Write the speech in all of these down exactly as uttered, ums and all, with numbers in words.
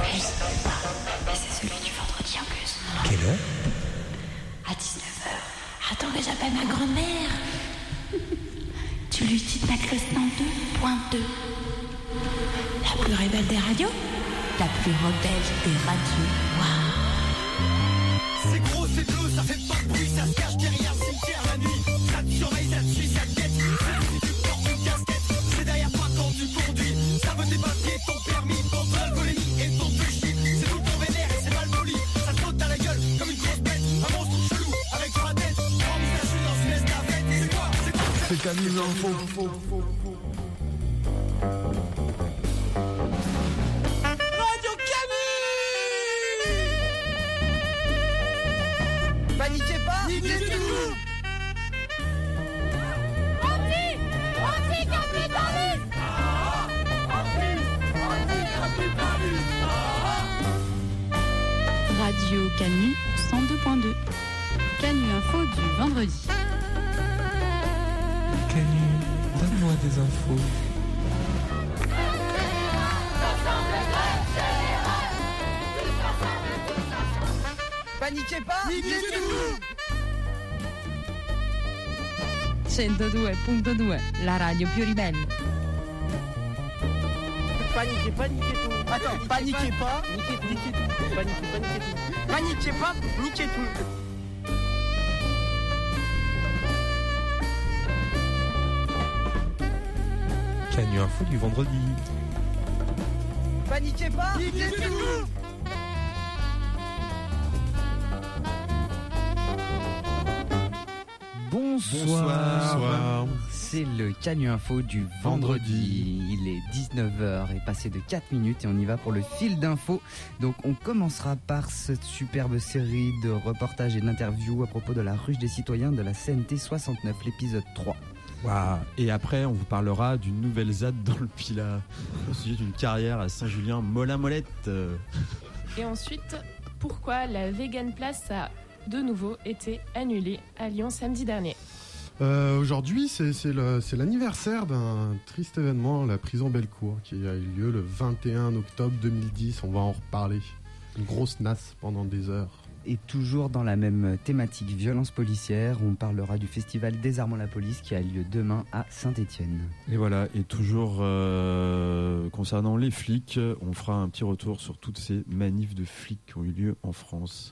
Je sais pas, mais c'est celui du vendredi en plus. Quelle heure? À dix-neuf heures. Attends que j'appelle ma grand-mère. Tu lui dis de mettre le cent deux point deux. La plus rebelle des radios. La plus rebelle des radios. Waouh. C'est gros, c'est bleu, ça fait pas de bruit, ça se cache derrière le cimetière la nuit. Ça te surveille, ça te suit, ça te guette. Si tu portes une casquette, c'est derrière toi quand tu conduis. Ça veut tes papiers, ton permis, ton alcoolémie et ton péché. C'est tout ton vénère et c'est mal poli. Ça te saute à la gueule comme une grosse bête. Un monstre chelou avec sur la tête. Envisagé dans une estafette. C'est quoi, c'est quoi? C'est Camille Info. Radio Camille. Paniquez pas, niquez tout. Anti, anti-capitaliste. Anti-capitaliste. Radio Canu cent deux point deux. Canu Info du vendredi. Canu, donne-moi des infos. Paniquez pas, niquez tout. centodue punto due, la radio più ribelle. Paniquez pas, niquez tout. Attends, paniquez pas, niquez tout. Niquez tout. Paniquez pas, niquez tout. Paniquez pas, niquez tout. Canu Info du vendredi. Paniquez pas, niquez tout. Bonsoir. Bonsoir. C'est le Canu Info du vendredi. Il est dix-neuf heures et passé de quatre minutes et on y va pour le fil d'infos. Donc on commencera par cette superbe série de reportages et d'interviews à propos de la ruche des citoyens de la C N T soixante-neuf, l'épisode trois. Wow. Et après, on vous parlera d'une nouvelle Z A D dans le Pilat, au sujet d'une carrière à Saint-Julien-Molin-Molette. Et ensuite, pourquoi la Vegan Place a de nouveau été annulée à Lyon samedi dernier? Euh, aujourd'hui, c'est, c'est, le, c'est l'anniversaire d'un triste événement, la prison Bellecour, qui a eu lieu le vingt et un octobre deux mille dix. On va en reparler. Une grosse nasse pendant des heures. Et toujours dans la même thématique violence policière, on parlera du festival Désarmons la police qui a lieu demain à Saint-Étienne. Et voilà, et toujours euh, concernant les flics, on fera un petit retour sur toutes ces manifs de flics qui ont eu lieu en France.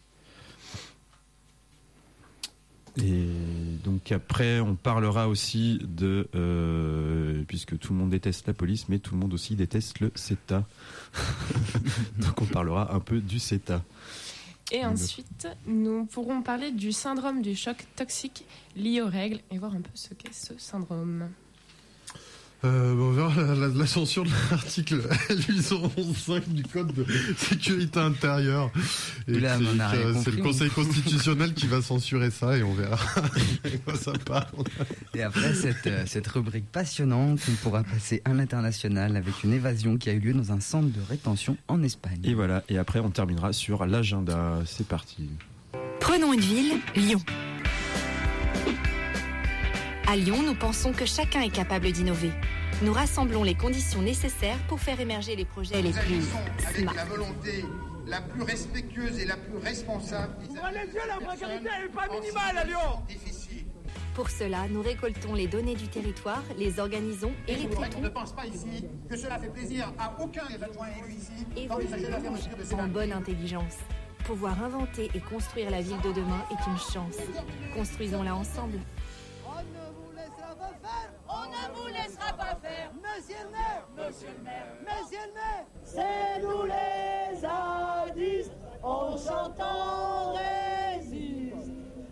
Et donc après, on parlera aussi de... Euh, puisque tout le monde déteste la police, mais tout le monde aussi déteste le CETA. Donc on parlera un peu du CETA. Et ensuite, nous pourrons parler du syndrome du choc toxique lié aux règles et voir un peu ce qu'est ce syndrome. Euh, on verra la, la, la censure de l'article L huit cent onze cinq du code de sécurité intérieure. Et Là, c'est, on a rien c'est compris, le Conseil constitutionnel qui va censurer ça et on verra de quoi ça parle. Et après cette, euh, cette rubrique passionnante, on pourra passer à l'international avec une évasion qui a eu lieu dans un centre de rétention en Espagne. Et voilà, et après on terminera sur l'agenda. C'est parti. Prenons une ville, Lyon. À Lyon, nous pensons que chacun est capable d'innover. Nous rassemblons les conditions nécessaires pour faire émerger les projets les plus avec smart. la volonté la plus respectueuse et la plus responsable. Ouvrez les yeux, la précarité n'est pas minimale à Lyon. Difficile. Pour cela, nous récoltons les données du territoire, les organisons et les On traitons. ne pense pas ici que cela fait plaisir à aucun des adjoints élus ici Et d'envisager la fermeture de ces en bonne intelligence. Pouvoir inventer et construire la ville de demain est une chance. Construisons-la ensemble. On ne vous laissera pas faire. On ne vous laissera pas faire. Monsieur le maire. Monsieur le maire. Monsieur le maire. C'est nous les zadistes, on chante, on résiste.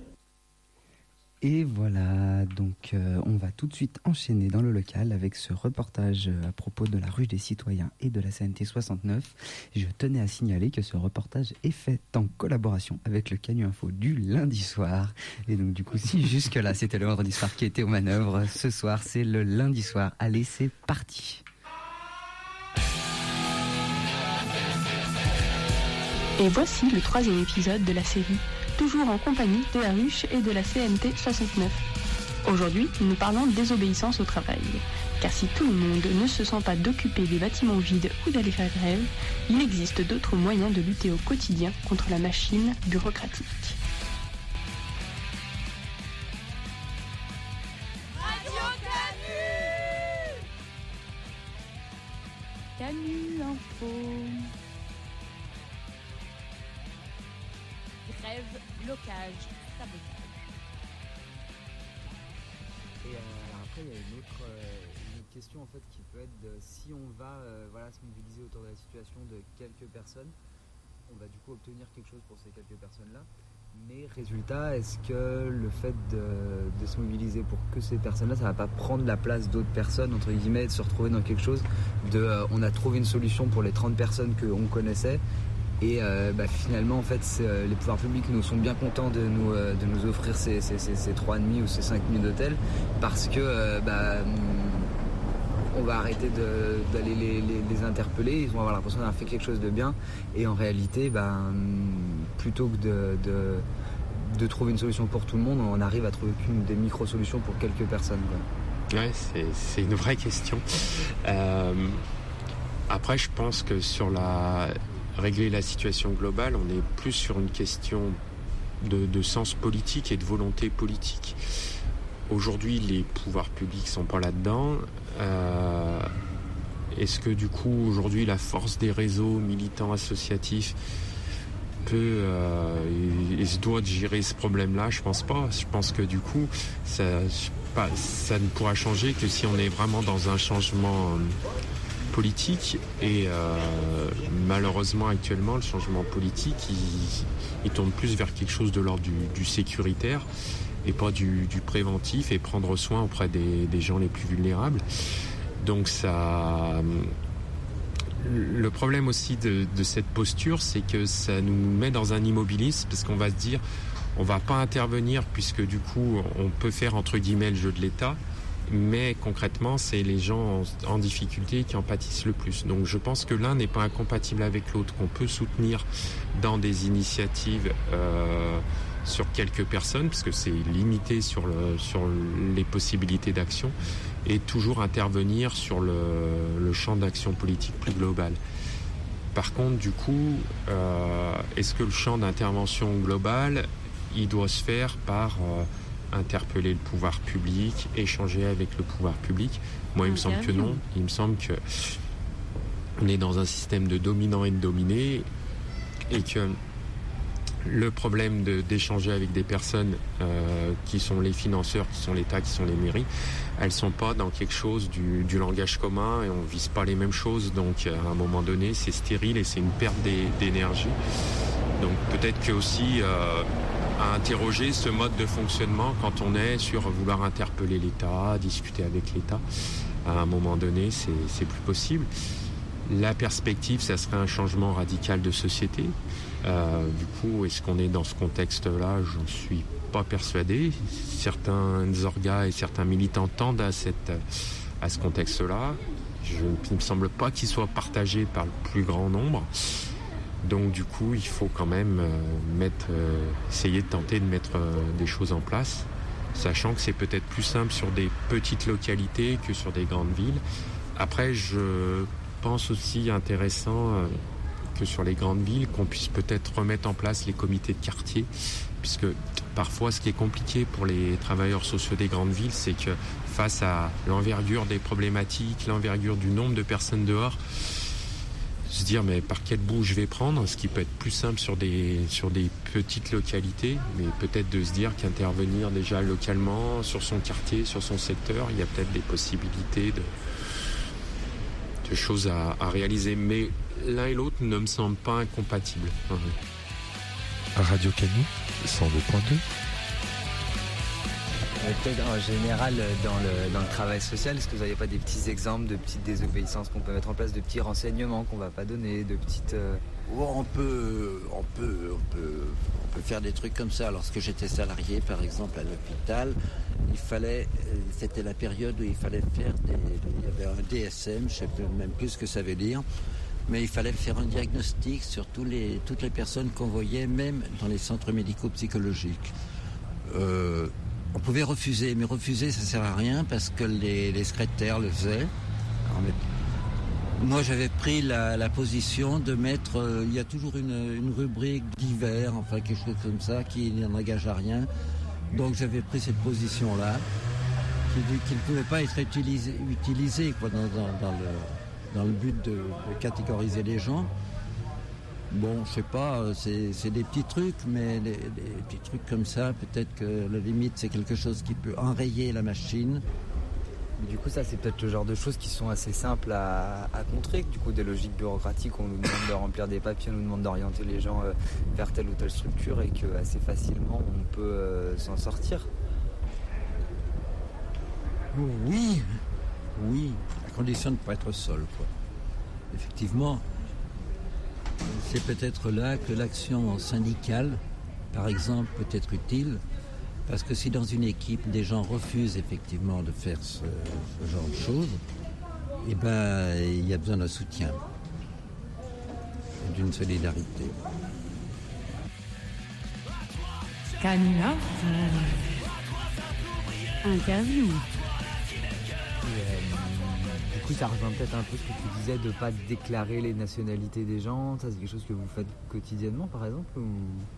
Et voilà, donc euh, on va tout de suite enchaîner dans le local avec ce reportage euh, à propos de la ruche des citoyens et de la C N T soixante-neuf. Je tenais à signaler que ce reportage est fait en collaboration avec le Canu Info du lundi soir. Et donc du coup, si jusque-là c'était le vendredi soir qui était aux manœuvres, ce soir c'est le lundi soir. Allez, c'est parti. Et voici le troisième épisode de la série, toujours en compagnie de la ruche et de la C N T soixante-neuf. Aujourd'hui, nous parlons de désobéissance au travail. Car si tout le monde ne se sent pas d'occuper des bâtiments vides ou d'aller faire grève, il existe d'autres moyens de lutter au quotidien contre la machine bureaucratique. Canu Info. Grève, blocage, sabotage. Et euh, après, il y a une autre, euh, une autre question en fait qui peut être de, si on va euh, voilà, se mobiliser autour de la situation de quelques personnes, on va du coup obtenir quelque chose pour ces quelques personnes-là. Mais résultat, est-ce que le fait de, de se mobiliser pour que ces personnes-là, ça va pas prendre la place d'autres personnes, entre guillemets, de se retrouver dans quelque chose de euh, on a trouvé une solution pour les trente personnes qu'on connaissait et euh, bah, finalement en fait euh, les pouvoirs publics nous sont bien contents de nous, euh, de nous offrir ces, ces, ces, ces trois nuits ou ces cinq nuits d'hôtel parce que euh, bah, on va arrêter de, d'aller les, les, les interpeller, ils vont avoir l'impression d'avoir fait quelque chose de bien et en réalité bah, plutôt que de, de, de trouver une solution pour tout le monde, on arrive à trouver qu'une des micro-solutions pour quelques personnes, quoi. Ouais, c'est, c'est une vraie question. Euh, après, je pense que sur la régler la situation globale, on est plus sur une question de, de sens politique et de volonté politique. Aujourd'hui, les pouvoirs publics sont pas là-dedans. Euh, est-ce que du coup, aujourd'hui, la force des réseaux militants associatifs peut euh, et, et se doit de gérer ce problème-là? Je pense pas. Je pense que du coup, ça, pas, ça ne pourra changer que si on est vraiment dans un changement politique. Et euh, malheureusement, actuellement, le changement politique, il, il tourne plus vers quelque chose de l'ordre du, du sécuritaire et pas du, du préventif et prendre soin auprès des, des gens les plus vulnérables. Donc ça... Le problème aussi de, de cette posture, c'est que ça nous met dans un immobilisme parce qu'on va se dire on va pas intervenir puisque du coup on peut faire entre guillemets le jeu de l'État, mais concrètement c'est les gens en, en difficulté qui en pâtissent le plus. Donc je pense que l'un n'est pas incompatible avec l'autre, qu'on peut soutenir dans des initiatives euh, sur quelques personnes, parce que c'est limité sur, le, sur les possibilités d'action, et toujours intervenir sur le, le champ d'action politique plus global. Par contre, du coup, euh, est-ce que le champ d'intervention global, il doit se faire par euh, interpeller le pouvoir public, échanger avec le pouvoir public? Moi, il me semble que non. Il me semble que on est dans un système de dominant et de dominé, et que le problème de, d'échanger avec des personnes euh, qui sont les financeurs, qui sont l'État, qui sont les mairies, elles sont pas dans quelque chose du, du langage commun et on vise pas les mêmes choses. Donc à un moment donné, c'est stérile et c'est une perte d'énergie. Donc peut-être que aussi euh, à interroger ce mode de fonctionnement quand on est sur vouloir interpeller l'État, discuter avec l'État. À un moment donné, c'est, c'est plus possible. La perspective, ça serait un changement radical de société. Euh, du coup, est-ce qu'on est dans ce contexte-là? Je ne suis pas persuadé. Certains orgas et certains militants tendent à, cette, à ce contexte-là. Je, il ne me semble pas qu'il soit partagé par le plus grand nombre. Donc du coup, il faut quand même euh, mettre, euh, essayer de tenter de mettre euh, des choses en place, sachant que c'est peut-être plus simple sur des petites localités que sur des grandes villes. Après, je pense aussi intéressant euh, que sur les grandes villes, qu'on puisse peut-être remettre en place les comités de quartier, puisque parfois ce qui est compliqué pour les travailleurs sociaux des grandes villes, c'est que face à l'envergure des problématiques, l'envergure du nombre de personnes dehors, se dire mais par quel bout je vais prendre, ce qui peut être plus simple sur des, sur des petites localités, mais peut-être de se dire qu'intervenir déjà localement sur son quartier, sur son secteur, il y a peut-être des possibilités de, de choses à, à réaliser, mais l'un et l'autre ne me semblent pas incompatibles. Mmh. Radio Canu, cent deux point deux. Peut-être en général dans le, dans le travail social, est-ce que vous n'avez pas des petits exemples de petites désobéissances qu'on peut mettre en place, de petits renseignements qu'on ne va pas donner, de petites... Euh... Oh, on, peut, on, peut, on, peut, on peut faire des trucs comme ça. Lorsque j'étais salarié, par exemple, à l'hôpital, il fallait, c'était la période où il fallait faire des... Il y avait un D S M, je ne sais même plus ce que ça veut dire, mais il fallait faire un diagnostic sur tous les, toutes les personnes qu'on voyait, même dans les centres médico-psychologiques. Euh, on pouvait refuser, mais refuser ça sert à rien parce que les, les secrétaires le faisaient. Alors, moi j'avais pris la, la position de mettre, euh, il y a toujours une, une rubrique d'hiver, enfin quelque chose comme ça, qui n'engage à rien. Donc j'avais pris cette position-là, qui, qui ne pouvait pas être utilisée, utilisée quoi, dans, dans, dans, le, dans le but de, de catégoriser les gens. Bon, je sais pas, c'est, c'est des petits trucs, mais les, les petits trucs comme ça, peut-être que la limite c'est quelque chose qui peut enrayer la machine. Mais du coup, ça, c'est peut-être le genre de choses qui sont assez simples à, à contrer. Du coup, des logiques bureaucratiques, on nous demande de remplir des papiers, on nous demande d'orienter les gens euh, vers telle ou telle structure et que assez facilement, on peut euh, s'en sortir. Oui, oui, à condition de ne pas être seul, quoi. Effectivement, c'est peut-être là que l'action syndicale, par exemple, peut être utile. Parce que si dans une équipe, des gens refusent effectivement de faire ce, ce genre de choses, eh ben, il y a besoin d'un soutien, d'une solidarité. Canular Interview. Et, euh, du coup, ça rejoint peut-être un peu ce que tu disais de ne pas déclarer les nationalités des gens. Ça, c'est quelque chose que vous faites quotidiennement, par exemple ou...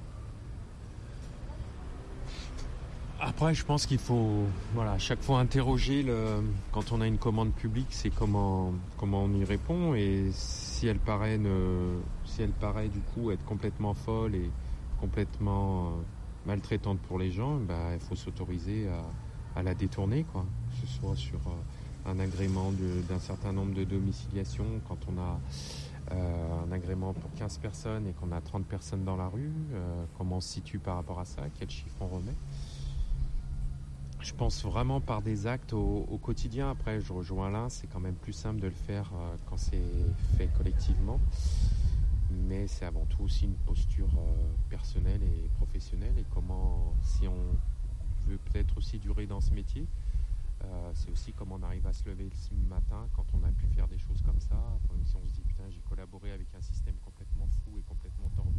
Après, je pense qu'il faut, voilà, à chaque fois interroger le, quand on a une commande publique, c'est comment, comment on y répond et si elle paraît, ne, si elle paraît du coup être complètement folle et complètement euh, maltraitante pour les gens, bah, il faut s'autoriser à, à la détourner, quoi. Que ce soit sur euh, un agrément de, d'un certain nombre de domiciliations, quand on a euh, un agrément pour quinze personnes et qu'on a trente personnes dans la rue, euh, comment on se situe par rapport à ça, quel chiffre on remet. Je pense vraiment par des actes au, au quotidien. Après, je rejoins Alain, c'est quand même plus simple de le faire euh, quand c'est fait collectivement. Mais c'est avant tout aussi une posture euh, personnelle et professionnelle. Et comment, si on veut peut-être aussi durer dans ce métier, euh, c'est aussi comment on arrive à se lever ce matin quand on a pu faire des choses comme ça. Même si on se dit, putain, j'ai collaboré avec un système complètement fou et complètement tordu.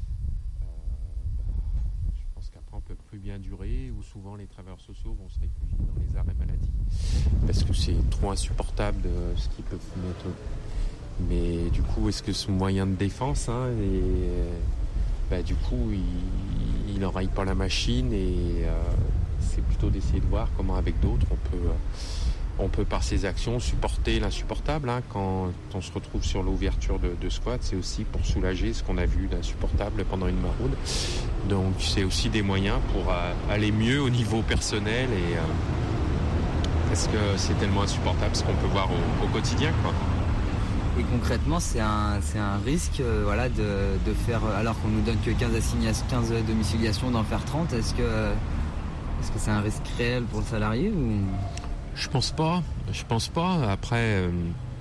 Qu'après on peut plus bien durer, ou souvent les travailleurs sociaux vont se réfugier dans les arrêts maladie parce que c'est trop insupportable de ce qu'ils peuvent mettre. Mais du coup, est-ce que ce moyen de défense, hein, et bah, du coup, il, il n'enraye pas la machine et euh, c'est plutôt d'essayer de voir comment avec d'autres on peut, on peut par ces actions supporter l'insupportable. Hein. Quand on se retrouve sur l'ouverture de, de squat, c'est aussi pour soulager ce qu'on a vu d'insupportable pendant une maraude. Donc c'est aussi des moyens pour euh, aller mieux au niveau personnel et euh, parce que c'est tellement insupportable ce qu'on peut voir au, au quotidien, quoi. Et concrètement, c'est un, c'est un risque euh, voilà, de, de faire, alors qu'on nous donne que quinze assignations, quinze domiciliations, d'en faire trente. Est-ce que, est-ce que c'est un risque réel pour le salarié ou... Je pense pas. Je pense pas. Après, euh...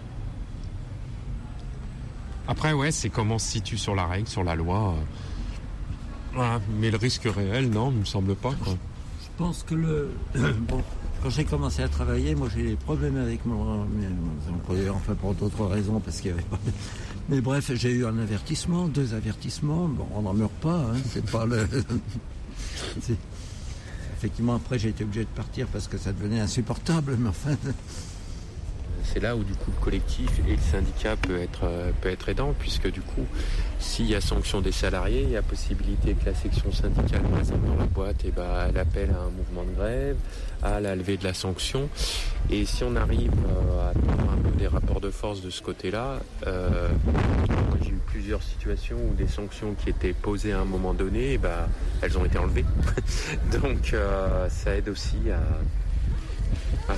après ouais, c'est comment on se situe sur la règle, sur la loi. Voilà. Mais le risque réel, non, il me semble pas, quoi. Je pense que le bon, quand j'ai commencé à travailler, moi j'ai des problèmes avec mon, mon employeur, enfin pour d'autres raisons, parce qu'il y avait pas. Mais bref, j'ai eu un avertissement, deux avertissements. Bon, on n'en meurt pas. Hein, c'est pas le. c'est... Effectivement, après, j'ai été obligé de partir parce que ça devenait insupportable, mais enfin... C'est là où, du coup, le collectif et le syndicat peut être, euh, peut être aidant, puisque, du coup, s'il y a sanction des salariés, il y a possibilité que la section syndicale, par exemple, dans la boîte, eh ben, elle appelle à un mouvement de grève, à la levée de la sanction. Et si on arrive euh, à prendre un peu des rapports de force de ce côté-là, euh, moi, j'ai eu plusieurs situations où des sanctions qui étaient posées à un moment donné, eh ben, elles ont été enlevées. Donc, euh, ça aide aussi à... à...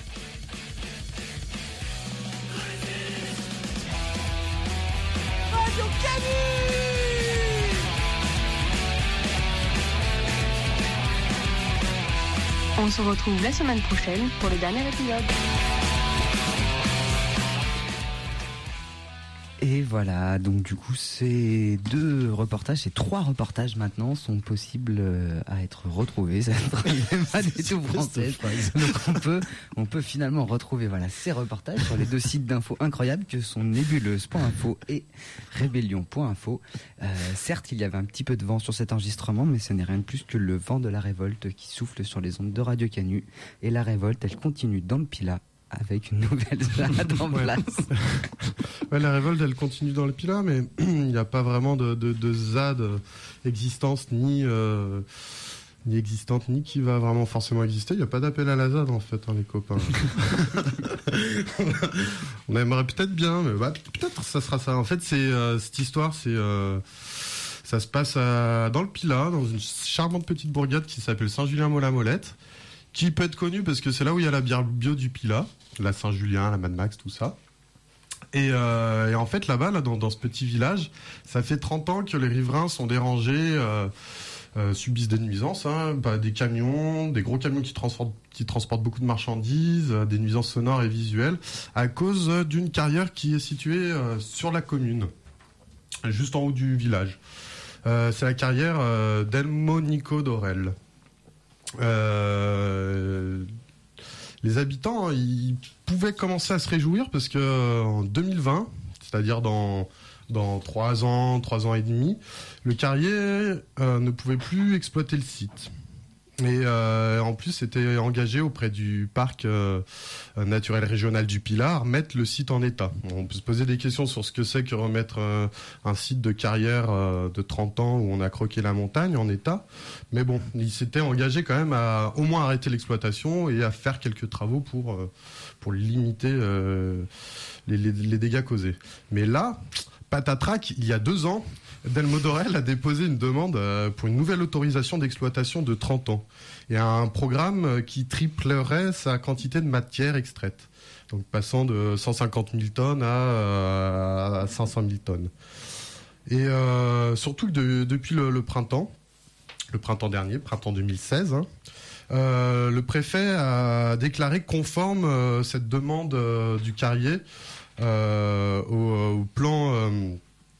Radio Canu. On se retrouve la semaine prochaine pour le dernier épisode. Et Et voilà, donc du coup, ces deux reportages, ces trois reportages maintenant sont possibles à être retrouvés. Ça n'est pas du tout français. Donc on peut, on peut finalement retrouver voilà, ces reportages sur les deux sites d'infos incroyables que sont nébuleuse point info et rébellion point info. Euh, certes, il y avait un petit peu de vent sur cet enregistrement, mais ce n'est rien de plus que le vent de la révolte qui souffle sur les ondes de Radio Canu. Et la révolte, elle continue dans le Pilat, avec une nouvelle ZAD en place. Ouais, la révolte, elle continue dans le Pilat, mais il n'y a pas vraiment de, de, de ZAD existence, ni, euh, ni existante, ni qui va vraiment forcément exister. Il n'y a pas d'appel à la ZAD, en fait, hein, les copains. On aimerait peut-être bien, mais bah, peut-être ça sera ça. En fait, c'est, euh, cette histoire, c'est... Euh, ça se passe à, dans le Pilat, dans une charmante petite bourgade qui s'appelle Saint-Julien-Mont-la-Molette, qui peut être connue parce que c'est là où il y a la bière bio du Pilat, la Saint-Julien, la Mad Max, tout ça. Et, euh, et en fait, là-bas, là, dans, dans ce petit village, ça fait trente ans que les riverains sont dérangés, euh, euh, subissent des nuisances, hein, bah, des camions, des gros camions qui transportent, qui transportent beaucoup de marchandises, euh, des nuisances sonores et visuelles, à cause euh, d'une carrière qui est située euh, sur la commune, juste en haut du village. Euh, c'est la carrière euh, d'Elmonico d'Orel. Euh, les habitants, ils pouvaient commencer à se réjouir parce que en deux mille vingt, c'est-à-dire dans dans trois ans, trois ans et demi, le carrier euh, ne pouvait plus exploiter le site. Et euh, en plus, c'était engagé auprès du parc euh, naturel régional du Pilat à remettre le site en état. On peut se poser des questions sur ce que c'est que remettre euh, un site de carrière euh, de trente ans où on a croqué la montagne en état. Mais bon, il s'était engagé quand même à au moins arrêter l'exploitation et à faire quelques travaux pour, euh, pour limiter euh, les, les, les dégâts causés. Mais là, patatrac, il y a deux ans, Delmo d'Orel a déposé une demande pour une nouvelle autorisation d'exploitation de trente ans et un programme qui triplerait sa quantité de matière extraite, donc passant de cent cinquante mille tonnes à, à cinq cent mille tonnes. Et euh, surtout que de, depuis le, le printemps, le printemps dernier, printemps deux mille seize, hein, euh, le préfet a déclaré conforme euh, cette demande euh, du carrier euh, au, au plan... Euh,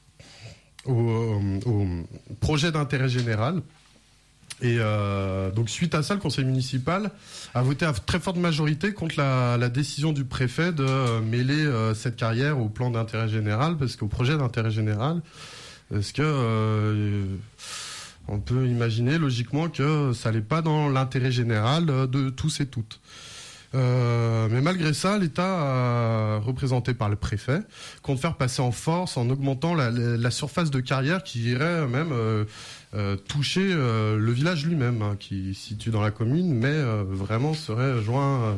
Au, au projet d'intérêt général. Et euh, donc suite à ça, le conseil municipal a voté à très forte majorité contre la, la décision du préfet de euh, mêler euh, cette carrière au plan d'intérêt général, parce qu'au projet d'intérêt général, parce que euh, on peut imaginer logiquement que ça n'allait pas dans l'intérêt général de tous et toutes. Euh, mais malgré ça, l'État, euh, représenté par le préfet, compte faire passer en force en augmentant la, la, la surface de carrière qui irait même euh, euh, toucher euh, le village lui-même, hein, qui se situe dans la commune, mais euh, vraiment serait joint,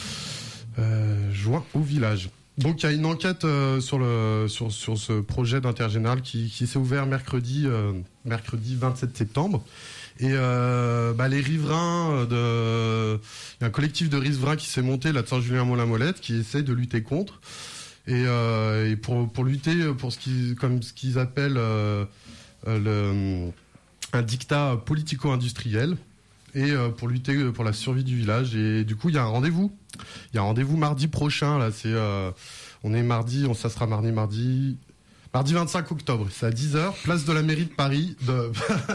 euh, joint au village. Donc il y a une enquête euh, sur, le, sur, sur ce projet d'intérêt général qui, qui s'est ouvert mercredi, euh, mercredi vingt-sept septembre. Et euh, bah, les riverains de, il y a un collectif de riverains qui s'est monté là de Saint-Julien-Mont-la-Molette qui essaye de lutter contre et, euh, et pour pour lutter pour ce qu'ils comme ce qu'ils appellent euh, le, un dictat politico-industriel et euh, pour lutter pour la survie du village. Et du coup il y a un rendez-vous, il y a un rendez-vous mardi prochain là. C'est euh, on est mardi, on ça sera mardi mardi. Mardi vingt-cinq octobre, c'est à dix heures, place de la mairie de Paris. De...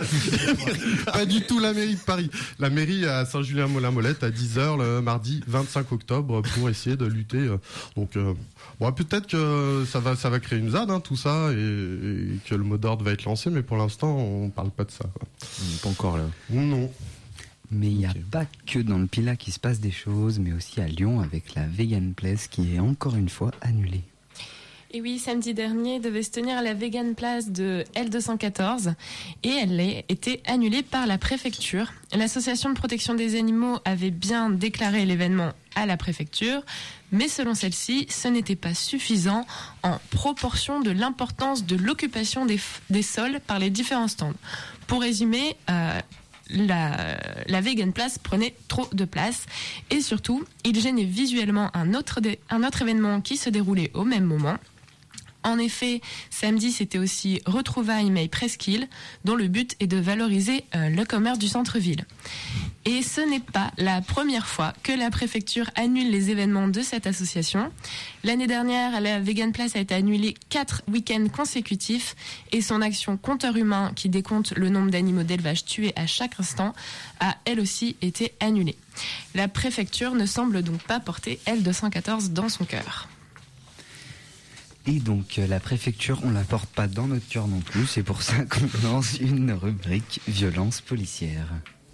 Pas du tout la mairie de Paris. La mairie à Saint-Julien-Mont-la-Molette à dix heures le mardi vingt-cinq octobre pour essayer de lutter. Donc, euh, bon, peut-être que ça va, ça va créer une ZAD, hein, tout ça, et, et que le mot d'ordre va être lancé, mais pour l'instant, on parle pas de ça. Quoi. On n'est pas encore là. Non. Mais il n'y a pas que dans le Pilat qui se passe des choses, mais aussi à Lyon avec la Vegan Place qui est encore une fois annulée. Et oui, samedi dernier devait se tenir la Vegan Place de L deux cent quatorze et elle a été annulée par la préfecture. L'association de protection des animaux avait bien déclaré l'événement à la préfecture, mais selon celle-ci, ce n'était pas suffisant en proportion de l'importance de l'occupation des, f- des sols par les différents stands. Pour résumer, euh, La, la Vegan Place prenait trop de place et surtout, il gênait visuellement un autre, dé, un autre événement qui se déroulait au même moment. En effet, samedi, c'était aussi Retrouvailles May Presqu'île, dont le but est de valoriser euh, le commerce du centre-ville. Et ce n'est pas la première fois que la préfecture annule les événements de cette association. L'année dernière, la Vegan Place a été annulée quatre week-ends consécutifs et son action compteur humain, qui décompte le nombre d'animaux d'élevage tués à chaque instant, a elle aussi été annulée. La préfecture ne semble donc pas porter L deux cent quatorze dans son cœur. Et donc la préfecture, on la porte pas dans notre cœur non plus, c'est pour ça qu'on lance une rubrique violence policière.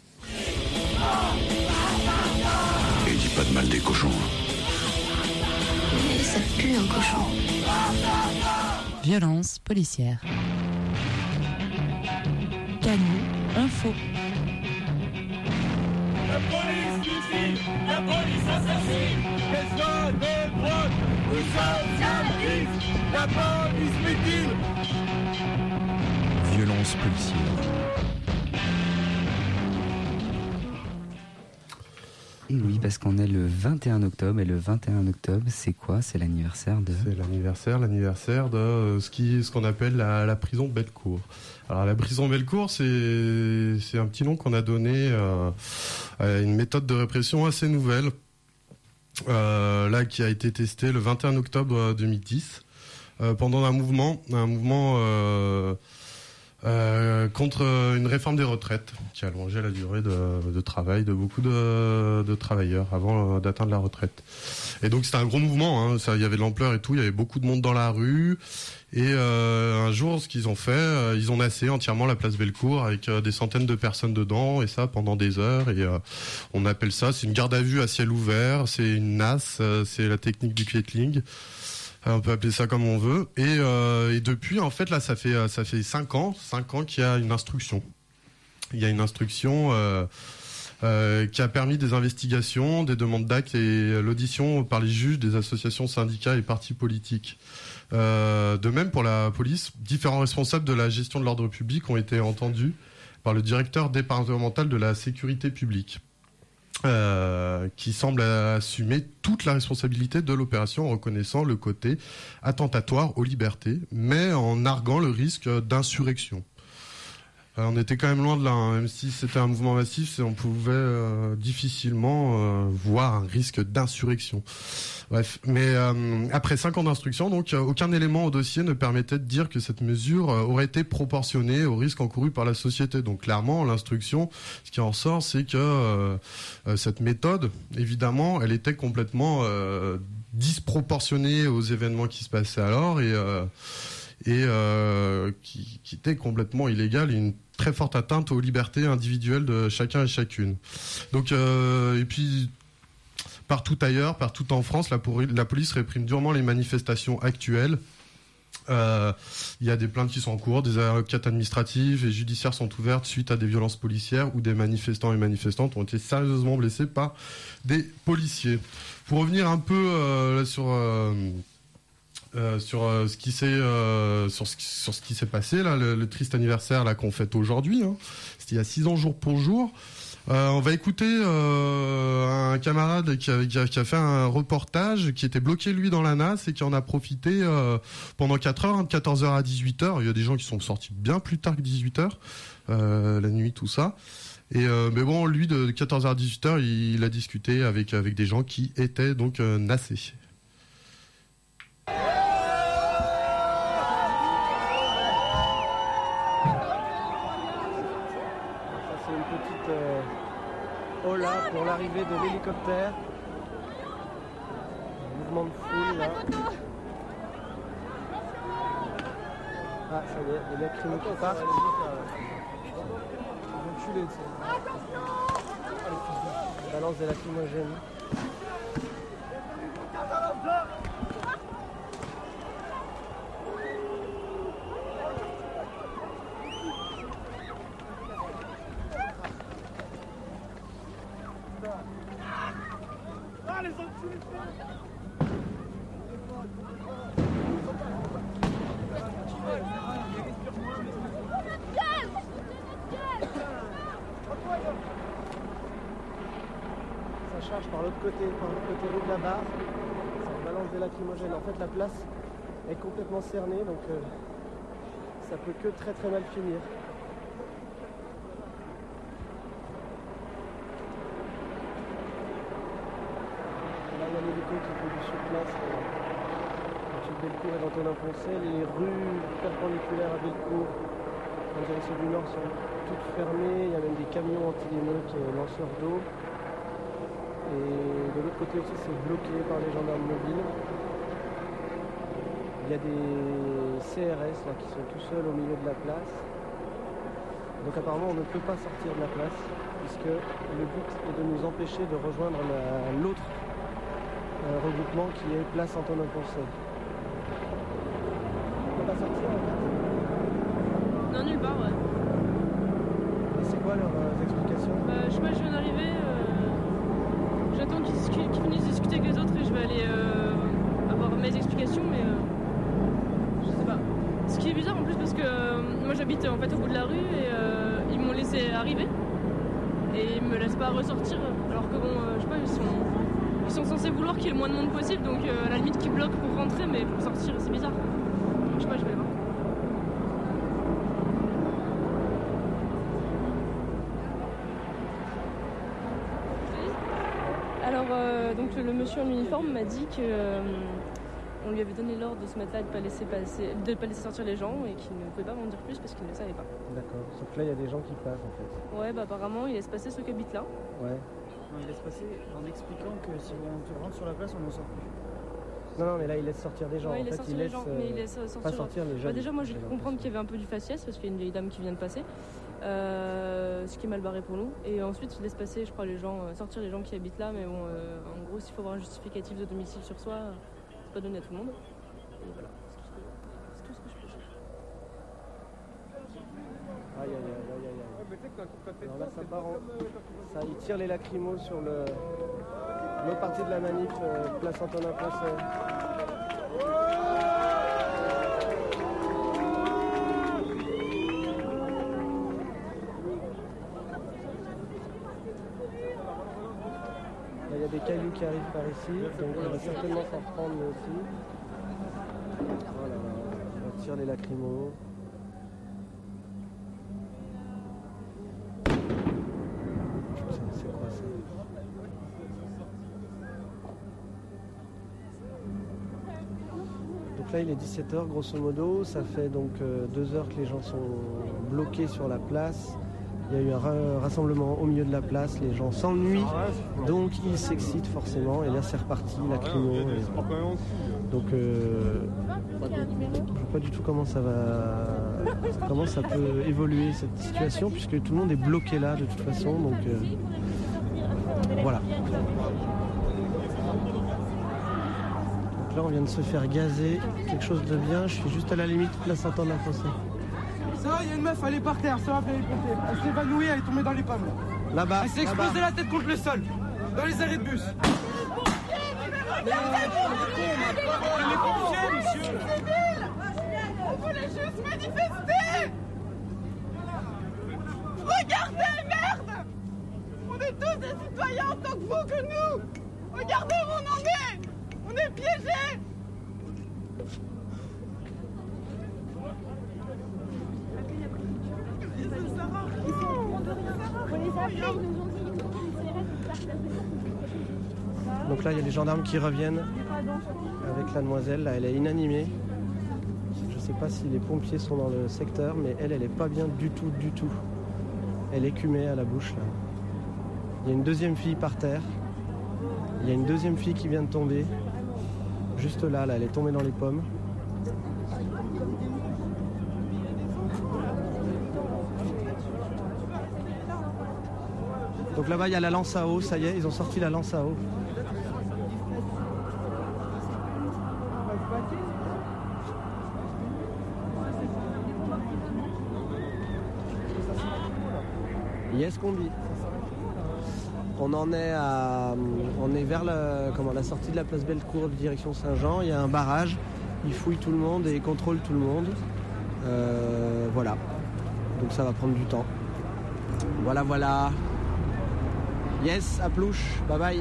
Et dis pas de mal des cochons. Et ça pue un cochon. Violence policière. Canu Info. La police suicide, la police assassine, personne ne drogue, nous socialistes, la police mutile. Violence policière. Et oui, parce qu'on est le vingt et un octobre, et le vingt et un octobre, c'est quoi? C'est l'anniversaire de... C'est l'anniversaire, l'anniversaire de euh, ce qui, ce qu'on appelle la, la prison Bellecour. Alors la prison Bellecour, c'est, c'est un petit nom qu'on a donné euh, à une méthode de répression assez nouvelle, euh, là qui a été testée le vingt et un octobre deux mille dix, euh, pendant un mouvement, un mouvement euh, Euh, contre une réforme des retraites qui allongeait la durée de, de travail de beaucoup de, de travailleurs avant euh, d'atteindre la retraite. Et donc c'était un gros mouvement, hein, ça, il y avait de l'ampleur et tout, il y avait beaucoup de monde dans la rue. Et euh, un jour, ce qu'ils ont fait, euh, ils ont nassé entièrement la place Bellecour avec euh, des centaines de personnes dedans, et ça pendant des heures. Et euh, on appelle ça, c'est une garde à vue à ciel ouvert, c'est une nasse, euh, c'est la technique du Pietling. On peut appeler ça comme on veut. Et, euh, et depuis, en fait, là, ça fait ça fait cinq ans, cinq ans qu'il y a une instruction. Il y a une instruction euh, euh, qui a permis des investigations, des demandes d'actes et l'audition par les juges des associations, syndicats et partis politiques. Euh, de même pour la police, différents responsables de la gestion de l'ordre public ont été entendus par le directeur départemental de la sécurité publique. Euh, qui semble assumer toute la responsabilité de l'opération en reconnaissant le côté attentatoire aux libertés, mais en arguant le risque d'insurrection. Euh, on était quand même loin de là, hein. Même si c'était un mouvement massif, on pouvait euh, difficilement euh, voir un risque d'insurrection. Bref, mais euh, après cinq ans d'instruction, donc euh, aucun élément au dossier ne permettait de dire que cette mesure euh, aurait été proportionnée au risque encouru par la société. Donc clairement, l'instruction, ce qui en sort, c'est que euh, euh, cette méthode, évidemment, elle était complètement euh, disproportionnée aux événements qui se passaient alors et euh, et euh, qui, qui était complètement illégale et une très forte atteinte aux libertés individuelles de chacun et chacune. Donc euh, et puis partout ailleurs, partout en France, la, la police réprime durement les manifestations actuelles. Euh, il y a des plaintes qui sont en cours, des enquêtes administratives et judiciaires sont ouvertes suite à des violences policières où des manifestants et manifestantes ont été sérieusement blessés par des policiers. Pour revenir un peu euh, sur euh, euh, sur euh, ce qui s'est euh, sur ce qui, sur ce qui s'est passé là, le, le triste anniversaire là qu'on fête aujourd'hui, hein. C'était il y a six ans jour pour jour. Euh, on va écouter euh, un camarade qui a, qui, a, qui a fait un reportage, qui était bloqué lui dans la nasse et qui en a profité euh, pendant quatre heures, de quatorze heures à dix-huit heures. Il y a des gens qui sont sortis bien plus tard que dix-huit heures, euh, la nuit, tout ça. Et euh, mais bon, lui de quatorze heures à dix-huit heures, il, il a discuté avec avec des gens qui étaient donc euh, nassés. Hola pour l'arrivée de l'hélicoptère. Mouvement de foule là. Ah ça y est, les mecs qui partent. Ils ont tué les balance des lacrymogènes. Ah les enculés. Ça charge par l'autre côté, par l'autre côté rue de la Barre. Ça balance des lacrymogènes. En fait la place est complètement cernée donc euh, ça peut que très très mal finir. a l'hélico qui fait du sur-place au-dessus de Bellecour et d'Antonin-Poncet. Les rues perpendiculaires à Bellecour, en direction du nord, sont toutes fermées. Il y a même des camions anti-émeutes et lanceurs d'eau. Et de l'autre côté aussi, c'est bloqué par les gendarmes mobiles. Il y a des C R S là, qui sont tout seuls au milieu de la place. Donc apparemment, on ne peut pas sortir de la place, puisque le but est de nous empêcher de rejoindre la- l'autre euh, regroupement qui est place Antonin-Poncet. On peut pas sortir en fait. Non, nulle part, ouais. Et c'est quoi leurs euh, explications? Bah, je sais pas, je viens d'arriver. euh, J'attends qu'ils discutent- qu'ils finissent de discuter avec les autres et je vais aller euh, avoir mes explications, mais euh, je sais pas. Ce qui est bizarre en plus parce que euh, moi j'habite en fait au bout de la rue et euh, ils m'ont laissé arriver et ils me laissent pas ressortir alors que bon, euh, je sais pas, ils sont, ils sont censés vouloir qu'il y ait le moins de monde possible, donc euh, à la limite qu'ils bloquent pour rentrer, mais pour sortir c'est bizarre. Je sais pas, je vais voir. Alors, euh, donc le monsieur en uniforme m'a dit que euh, on lui avait donné l'ordre de ce matin de ne pas laisser passer, de pas laisser sortir les gens et qu'il ne pouvait pas m'en dire plus parce qu'il ne le savait pas. D'accord. Sauf que là, il y a des gens qui passent en fait. Ouais, bah apparemment, il laisse passer ceux qui habitent là. Ouais. Non, il laisse passer en expliquant que si on rentre sur la place, on n'en sort plus. Non, non, mais là, il laisse sortir des gens. Ouais, il en laisse fait, sortir il les laisse, gens, euh, mais il laisse euh, sortir. pas sortir les Bah, jeunes. déjà, moi, j'ai j'ai cru comprendre qu'il y avait un peu du faciès parce qu'il y a une vieille dame qui vient de passer, euh, ce qui est mal barré pour nous. Et ensuite, il laisse passer, je crois, les gens, euh, sortir les gens qui habitent là. Mais bon, euh, en gros, s'il faut avoir un justificatif de domicile sur soi, euh, c'est pas donné à tout le monde. Et voilà, c'est tout ce que je peux dire. Aïe, aïe, aïe, aïe, aïe, aïe. Alors là, ça part en... Ça, il tire les lacrymos sur le... l'autre partie de la manif, euh, place Antonin-Poncet. Là, il y a des cailloux qui arrivent par ici, donc on va certainement s'en prendre nous aussi. Voilà, on tire les lacrymos. Putain, c'est quoi ça? Donc là il est dix-sept heures grosso modo, ça fait donc euh, deux heures que les gens sont bloqués sur la place. Il y a eu un ra- rassemblement au milieu de la place, les gens s'ennuient, donc ils s'excitent forcément, et là c'est reparti, lacrymo. Et... Donc euh, je ne sais pas du tout comment ça va, comment ça peut évoluer cette situation, puisque tout le monde est bloqué là de toute façon, donc euh, voilà. Donc là on vient de se faire gazer, quelque chose de bien, je suis juste à la limite place Antonin-Poncet. Ça va, il y a une meuf, elle est par terre, ça va, elle est pompiers. Elle s'est évanouie, elle est tombée dans les pommes. Là-bas. Elle s'est explosée là-bas. la tête contre le sol, dans les arrêts de bus. Les pompiers, monsieur. On voulait juste manifester. Regardez, merde. On est tous des citoyens en tant que vous, que nous. Regardez où on en est. On est piégés. Donc là il y a les gendarmes qui reviennent avec la demoiselle, là elle est inanimée. Je sais pas si les pompiers sont dans le secteur, mais elle, elle est pas bien du tout, du tout. Elle est écumée à la bouche là. Il y a une deuxième fille par terre. Il y a une deuxième fille qui vient de tomber. Juste là, là, elle est tombée dans les pommes. Donc là-bas, il y a la lance à eau, ça y est, ils ont sorti la lance à eau. Yes combi. On en est à, on est vers la, comment, la sortie de la place Bellecour de direction Saint-Jean. Il y a un barrage, ils fouillent tout le monde et ils contrôlent tout le monde. Euh, voilà. Donc ça va prendre du temps. Voilà, voilà. Yes, à plouche. Bye bye.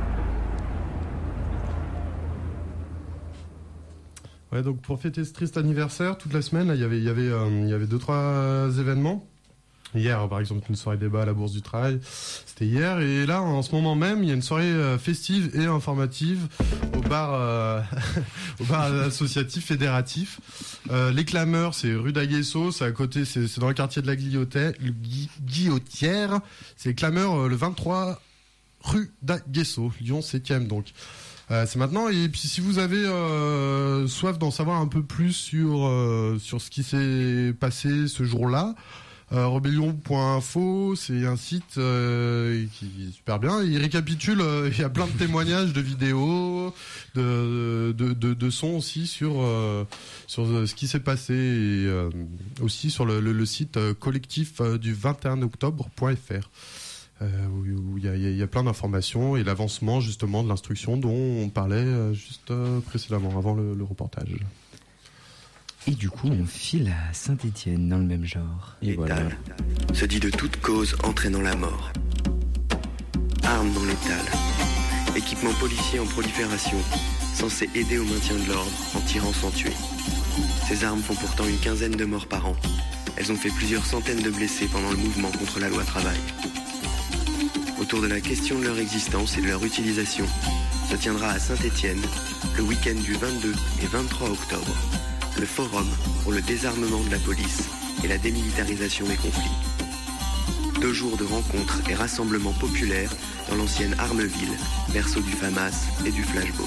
Ouais, donc pour fêter ce triste anniversaire, toute la semaine, là, il y avait, il y avait, euh, il y avait deux, trois événements. Hier, par exemple, une soirée débat à la Bourse du Travail, c'était hier. Et là, en ce moment même, il y a une soirée euh, festive et informative au bar, euh, au bar associatif fédératif. Euh, les Clameurs, c'est rue d'Aguesso, c'est à côté, c'est, c'est dans le quartier de la Guillotière. Gui- Guillotière. C'est les Clameurs, euh, le vingt-trois rue d'Aguesso, Lyon septième donc. Euh, c'est maintenant. Et puis si vous avez euh, soif d'en savoir un peu plus sur euh, sur ce qui s'est passé ce jour-là, euh, rebellion point info, c'est un site euh, qui est super bien. Il récapitule. Euh, il y a plein de témoignages, de vidéos, de de de, de sons aussi sur euh, sur ce qui s'est passé et euh, aussi sur le, le, le site euh, collectif euh, du vingt et un octobre point f r. Euh, où il y, y, y a plein d'informations et l'avancement justement de l'instruction dont on parlait euh, juste euh, précédemment, avant le, le reportage. Et du coup, on file à Saint-Étienne dans le même genre. Et voilà. Se dit de toute cause entraînant la mort. Armes dans l'étal. Équipement policier en prolifération, censé aider au maintien de l'ordre en tirant sans tuer. Ces armes font pourtant une quinzaine de morts par an. Elles ont fait plusieurs centaines de blessés pendant le mouvement contre la loi travail. Autour de la question de leur existence et de leur utilisation se tiendra à Saint-Étienne, le week-end du vingt-deux et vingt-trois octobre, le forum pour le désarmement de la police et la démilitarisation des conflits. Deux jours de rencontres et rassemblements populaires dans l'ancienne Armeville, berceau du FAMAS et du flashball.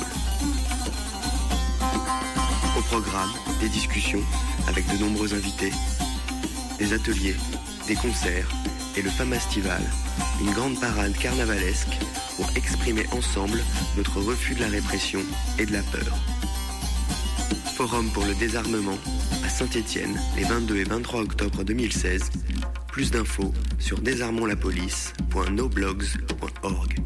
Au programme, des discussions avec de nombreux invités, des ateliers, des concerts et le FAMAStival, une grande parade carnavalesque pour exprimer ensemble notre refus de la répression et de la peur. Forum pour le désarmement à Saint-Étienne les vingt-deux et vingt-trois octobre deux mille seize. Plus d'infos sur désarmons la police point noblogs point org.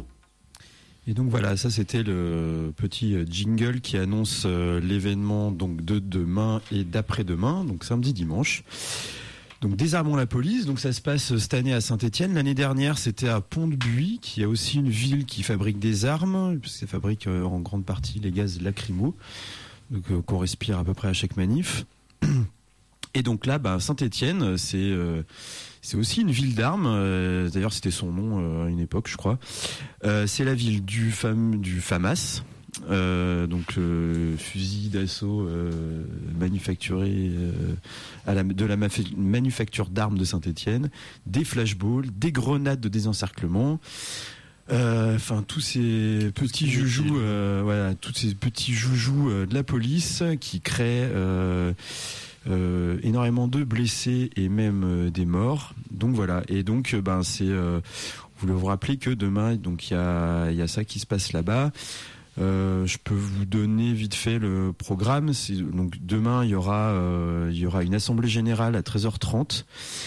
Et donc voilà, ça c'était le petit jingle qui annonce l'événement donc de demain et d'après-demain, donc samedi dimanche. Donc désarmons la police, donc ça se passe cette année à Saint-Étienne. L'année dernière, c'était à Pont-de-Buis, qui est aussi une ville qui fabrique des armes, puisque ça fabrique euh, en grande partie les gaz lacrymaux, donc euh, qu'on respire à peu près à chaque manif. Et donc là, bah, Saint-Étienne, c'est euh, c'est aussi une ville d'armes. Euh, d'ailleurs, c'était son nom euh, à une époque, je crois. Euh, c'est la ville du fam du FAMAS. Euh, donc euh, fusil d'assaut euh, manufacturé euh, à la, de la maf- manufacture d'armes de Saint-Étienne, des flashballs, des grenades de désencerclement, enfin euh, tous ces petits joujoux, euh, voilà, tous ces petits joujoux euh, de la police qui créent euh, euh, énormément de blessés et même euh, des morts. Donc voilà, et donc ben c'est, euh, vous le vous rappelez que demain donc il y a il y a ça qui se passe là-bas. Euh, je peux vous donner vite fait le programme. C'est, donc demain il y aura euh, il y aura une assemblée générale à treize heures trente.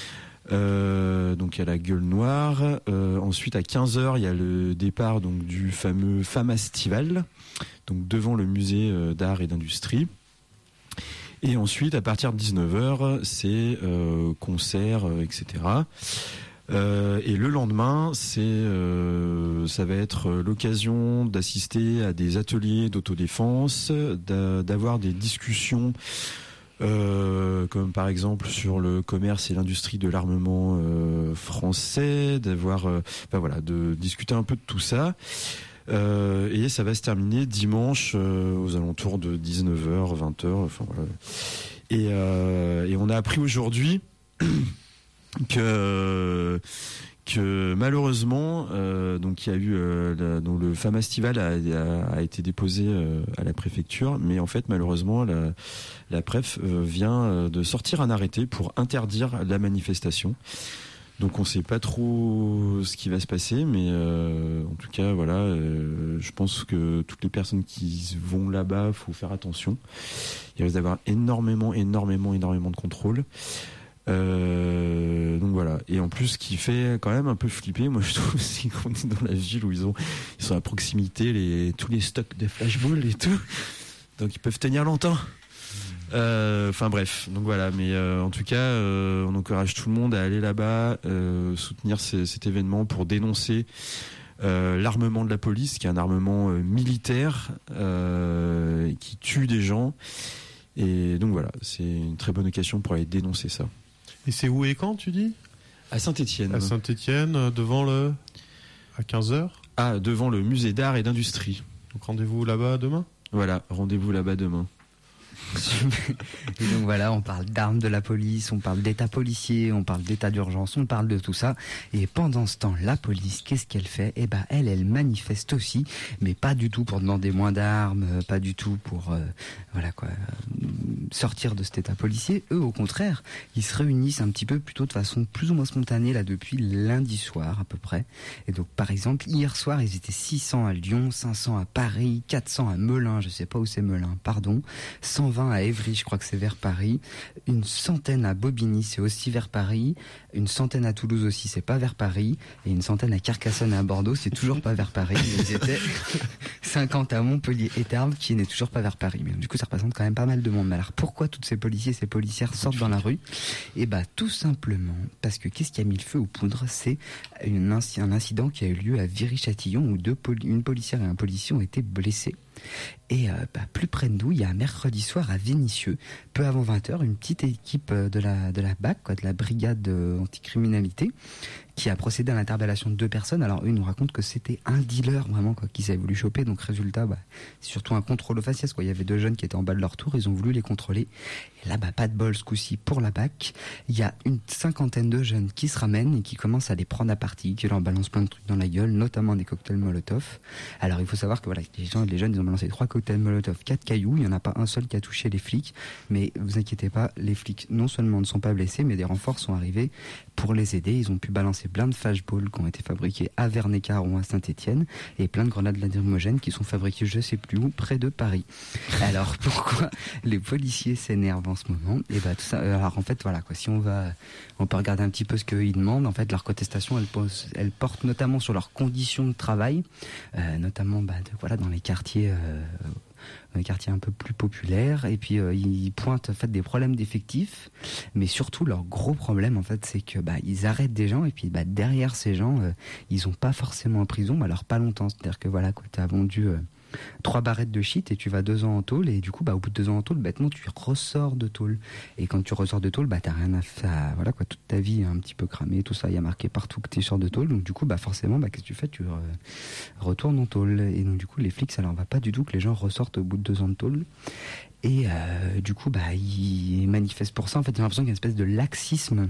Euh, donc à la Gueule Noire. Euh, ensuite à quinze heures il y a le départ donc du fameux FAMAStival, donc devant le musée d'art et d'industrie. Et ensuite à partir de dix-neuf heures c'est euh, concert, euh, et cetera. Euh, et le lendemain, c'est, euh, ça va être l'occasion d'assister à des ateliers d'autodéfense, d'a, d'avoir des discussions, euh, comme par exemple sur le commerce et l'industrie de l'armement euh, français, d'avoir, euh, ben voilà, de discuter un peu de tout ça. Euh, et ça va se terminer dimanche euh, aux alentours de dix-neuf heures, vingt heures. Enfin voilà. Et, euh, et on a appris aujourd'hui que que malheureusement euh, donc il y a eu euh, la, donc le FAMAStival a, a, a été déposé euh, à la préfecture, mais en fait malheureusement la, la préf euh, vient de sortir un arrêté pour interdire la manifestation. Donc on sait pas trop ce qui va se passer, mais euh, en tout cas voilà, euh, je pense que toutes les personnes qui vont là-bas, faut faire attention. Il risque d'avoir énormément énormément énormément de contrôle. Euh, donc voilà, et en plus ce qui fait quand même un peu flipper, moi je trouve aussi qu'on est dans la ville où ils ont ils sont à proximité les tous les stocks de flashballs et tout, donc ils peuvent tenir longtemps. Enfin euh, bref, donc voilà, mais euh, en tout cas euh, on encourage tout le monde à aller là-bas, euh, soutenir c- cet événement pour dénoncer euh, l'armement de la police, qui est un armement euh, militaire euh, qui tue des gens, et donc voilà, c'est une très bonne occasion pour aller dénoncer ça. Et c'est où et quand, tu dis ? À Saint-Étienne. À Saint-Étienne, euh, devant le... à quinze heures. Ah, devant le musée d'art et d'industrie. Donc rendez-vous là-bas demain. Voilà, rendez-vous là-bas demain. Et donc voilà, on parle d'armes de la police, on parle d'état policier, on parle d'état d'urgence, on parle de tout ça. Et pendant ce temps, la police, qu'est-ce qu'elle fait ? Eh ben, elle, elle manifeste aussi, mais pas du tout pour demander moins d'armes, pas du tout pour, euh, voilà quoi, euh, sortir de cet état policier. Eux, au contraire, ils se réunissent un petit peu plutôt de façon plus ou moins spontanée là depuis lundi soir à peu près. Et donc, par exemple, hier soir, ils étaient six cents à Lyon, cinq cents à Paris, quatre cents à Melun, je sais pas où c'est Melun, pardon, cent vingt à Évry, je crois que c'est vers Paris, une centaine à Bobigny, c'est aussi vers Paris, une centaine à Toulouse aussi, c'est pas vers Paris, et une centaine à Carcassonne et à Bordeaux, c'est toujours pas vers Paris. Ils étaient cinquante à Montpellier et Tarbes, qui n'est toujours pas vers Paris. Mais du coup, ça représente quand même pas mal de monde. Mais alors, pourquoi tous ces policiers, ces policières sortent dans la rue ? Eh bah, tout simplement parce que qu'est-ce qui a mis le feu aux poudres ? C'est une, un incident qui a eu lieu à Viry-Châtillon où deux poli- une policière et un policier ont été blessés. Et euh, bah, plus près de nous, il y a un mercredi soir à Vénissieux, peu avant vingt heures, une petite équipe de la, de la B A C, quoi, de la brigade euh, anticriminalité, qui a procédé à l'interpellation de deux personnes. Alors eux, ils nous racontent que c'était un dealer vraiment quoi, qu'ils avaient voulu choper. Donc résultat, bah, c'est surtout un contrôle aux faciès, quoi. Il y avait deux jeunes qui étaient en bas de leur tour, ils ont voulu les contrôler. Et là, bah, pas de bol ce coup-ci pour la B A C. Il y a une cinquantaine de jeunes qui se ramènent et qui commencent à les prendre à partie, qui leur balancent plein de trucs dans la gueule, notamment des cocktails Molotov. Alors il faut savoir que voilà, les, gens, les jeunes, ils ont balancé trois cocktails Molotov, quatre cailloux. Il n'y en a pas un seul qui a touché les flics. Mais vous inquiétez pas, les flics non seulement ne sont pas blessés, mais des renforts sont arrivés pour les aider. Ils ont pu balancer plein de flashballs qui ont été fabriqués à Vernay-Caron, à Saint-Étienne, et plein de grenades lacrymogènes qui sont fabriquées je sais plus où, près de Paris. Alors pourquoi les policiers s'énervent en ce moment ? Et bah tout ça. Alors en fait voilà quoi. Si on va, on peut regarder un petit peu ce qu'ils demandent. En fait, leur contestation, elle, pose, elle porte notamment sur leurs conditions de travail, euh, notamment bah, de, voilà dans les quartiers. Euh, dans les quartiers un peu plus populaires, et puis euh, ils pointent en fait des problèmes d'effectifs, mais surtout leur gros problème en fait c'est que bah ils arrêtent des gens et puis bah derrière ces gens euh, ils ont pas forcément en prison, mais alors pas longtemps, c'est-à-dire que voilà quoi, t'as vendu euh, trois barrettes de shit et tu vas deux ans en tôle, et du coup bah au bout de deux ans en tôle, bêtement tu ressors de tôle, et quand tu ressors de tôle bah t'as rien à faire, voilà quoi, toute ta vie est un petit peu cramée, tout ça, il y a marqué partout que tu sors de tôle, donc du coup bah forcément bah qu'est-ce que tu fais, tu re- retournes en tôle, et donc du coup les flics ça leur va pas du tout que les gens ressortent au bout de deux ans de tôle, et euh, du coup bah ils manifestent pour ça. En fait j'ai l'impression qu'il y a une espèce de laxisme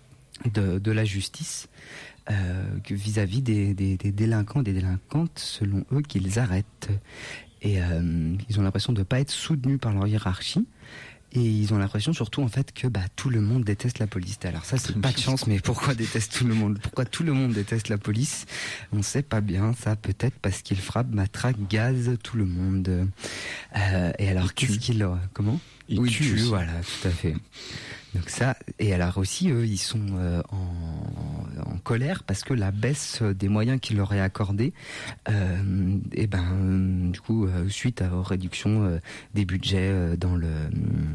de, de la justice euh, que vis-à-vis des, des, des délinquants, des délinquantes, selon eux, qu'ils arrêtent. Et euh, ils ont l'impression de ne pas être soutenus par leur hiérarchie. Et ils ont l'impression surtout en fait que bah, tout le monde déteste la police. Alors ça c'est pas de chance, mais pourquoi déteste tout le monde ? Pourquoi tout le monde déteste la police ? On sait pas bien, ça peut-être parce qu'ils frappent, matraquent, gazent tout le monde. Euh, et alors qu'est-ce qu'ils... Comment ? Ils oui, tuent tuent, aussi. voilà, tout à fait. Donc ça, et alors aussi, eux, ils sont euh, en, en colère parce que la baisse des moyens qu'ils leur est accordée, euh, et ben, euh, du coup, euh, suite aux réductions euh, des budgets euh, dans le... Euh,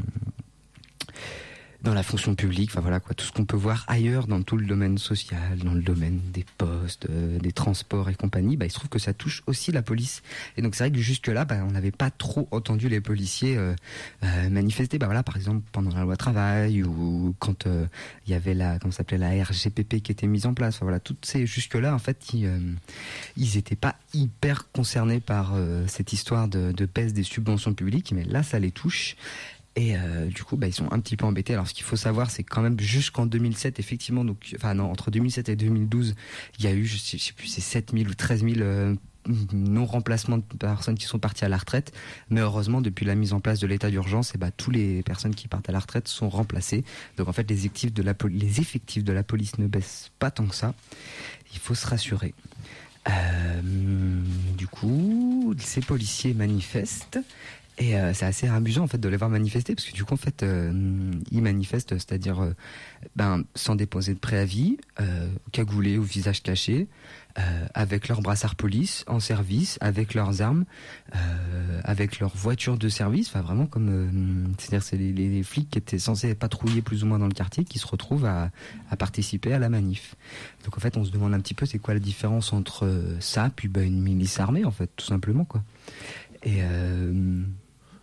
dans la fonction publique, enfin voilà quoi, tout ce qu'on peut voir ailleurs dans tout le domaine social, dans le domaine des postes, euh, des transports et compagnie, bah il se trouve que ça touche aussi la police. Et donc c'est vrai que jusque là, bah on n'avait pas trop entendu les policiers euh, euh, manifester. Bah voilà, par exemple pendant la loi travail ou quand il euh, y avait la, comment ça s'appelait, la R G P P qui était mise en place. Enfin voilà, toutes ces jusque là en fait, ils, euh, ils étaient pas hyper concernés par euh, cette histoire de, de baisse des subventions publiques, mais là ça les touche. Et euh, du coup, bah, ils sont un petit peu embêtés. Alors, ce qu'il faut savoir, c'est quand même jusqu'en deux mille sept, effectivement, donc, enfin non, entre deux mille sept et deux mille douze, il y a eu, je sais, je sais plus, c'est sept mille ou treize mille euh, non-remplacements de personnes qui sont parties à la retraite. Mais heureusement, depuis la mise en place de l'état d'urgence, et bah, tous les personnes qui partent à la retraite sont remplacées. Donc en fait, les effectifs de la, poli- les effectifs de la police ne baissent pas tant que ça. Il faut se rassurer. Euh, du coup, ces policiers manifestent. Et euh, c'est assez amusant en fait de les voir manifester, parce que du coup en fait euh, ils manifestent, c'est-à-dire euh, ben sans déposer de préavis, euh, cagoulés ou visage caché, euh, avec leur brassard police en service, avec leurs armes, euh, avec leur voiture de service, enfin vraiment comme euh, c'est-à-dire c'est les, les, les flics qui étaient censés patrouiller plus ou moins dans le quartier qui se retrouvent à, à participer à la manif. Donc en fait on se demande un petit peu c'est quoi la différence entre euh, ça puis ben une milice armée en fait, tout simplement quoi. Et euh,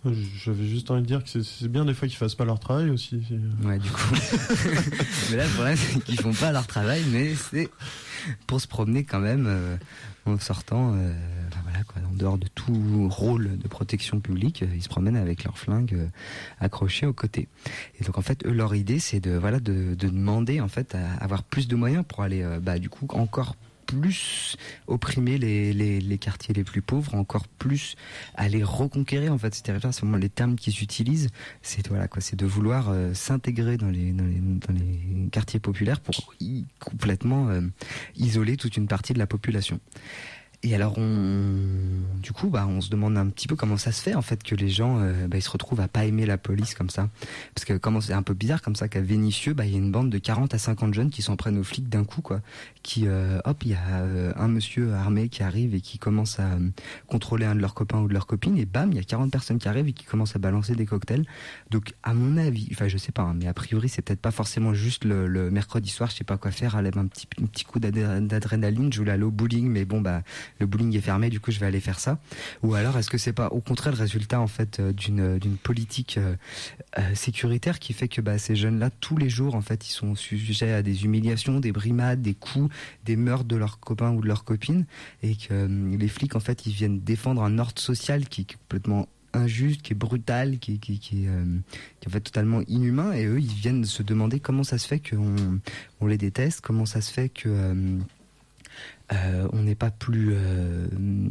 J'avais juste envie de dire que c'est, c'est bien des fois qu'ils fassent pas leur travail aussi. Ouais, du coup. Mais là, le problème, c'est qu'ils font pas leur travail, mais c'est pour se promener quand même euh, en sortant, euh, enfin, voilà, quoi, en dehors de tout rôle de protection publique, euh, ils se promènent avec leurs flingues euh, accrochés aux côtés. Et donc en fait, eux, leur idée, c'est de voilà de, de demander en fait à avoir plus de moyens pour aller, euh, bah du coup, encore plus opprimer les, les, les quartiers les plus pauvres, encore plus aller reconquérir en fait ces territoires. C'est vraiment les termes qui s'utilisent. C'est voilà quoi, c'est de vouloir euh, s'intégrer dans les, dans les dans les quartiers populaires pour y, complètement euh, isoler toute une partie de la population. Et alors, on, du coup, bah, on se demande un petit peu comment ça se fait en fait que les gens, euh, bah, ils se retrouvent à pas aimer la police comme ça. Parce que comment c'est un peu bizarre comme ça qu'à Vénissieux, bah, il y a une bande de quarante à cinquante jeunes qui s'en prennent aux flics d'un coup, quoi. Qui, euh, hop, il y a euh, un monsieur armé qui arrive et qui commence à euh, contrôler un de leurs copains ou de leurs copines, et bam, il y a quarante personnes qui arrivent et qui commencent à balancer des cocktails. Donc, à mon avis, enfin, je sais pas, hein, mais a priori, c'est peut-être pas forcément juste le, le mercredi soir, je sais pas quoi faire, aller un petit, un petit coup d'adrénaline, je voulais aller au bowling, mais bon, bah, le bowling est fermé, du coup je vais aller faire ça. Ou alors est-ce que c'est pas au contraire le résultat en fait d'une d'une politique euh, euh, sécuritaire qui fait que bah, ces jeunes-là tous les jours en fait ils sont sujets à des humiliations, des brimades, des coups, des meurtres de leurs copains ou de leurs copines, et que euh, les flics en fait ils viennent défendre un ordre social qui est complètement injuste, qui est brutal, qui, qui, qui, est, euh, qui est en fait totalement inhumain, et eux ils viennent se demander comment ça se fait qu'on on les déteste, comment ça se fait que euh, Euh, on n'est pas plus euh,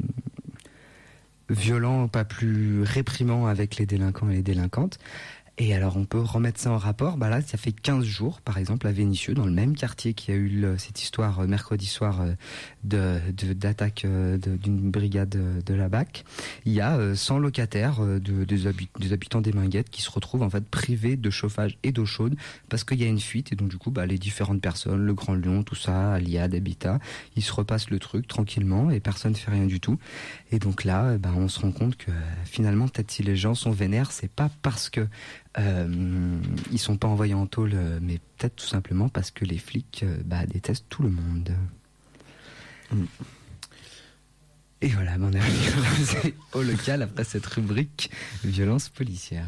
violent, pas plus réprimant avec les délinquants et les délinquantes. Et alors on peut remettre ça en rapport, bah là ça fait quinze jours par exemple à Vénissieux, dans le même quartier qui a eu le, cette histoire euh, mercredi soir euh, de, de, d'attaque euh, de, d'une brigade euh, de la B A C, il y a euh, cent locataires euh, de, des, habit, des habitants des Minguettes qui se retrouvent en fait privés de chauffage et d'eau chaude parce qu'il y a une fuite, et donc du coup bah, les différentes personnes, le Grand Lyon, tout ça, Aliade, Habitat, ils se repassent le truc tranquillement et personne ne fait rien du tout. Et donc là bah, on se rend compte que finalement peut-être si les gens sont vénères, c'est pas parce que Euh, ils sont pas envoyés en tôle, mais peut-être tout simplement parce que les flics euh, bah, détestent tout le monde. Mm. Et voilà, on est arrivé au local après cette rubrique violence policière.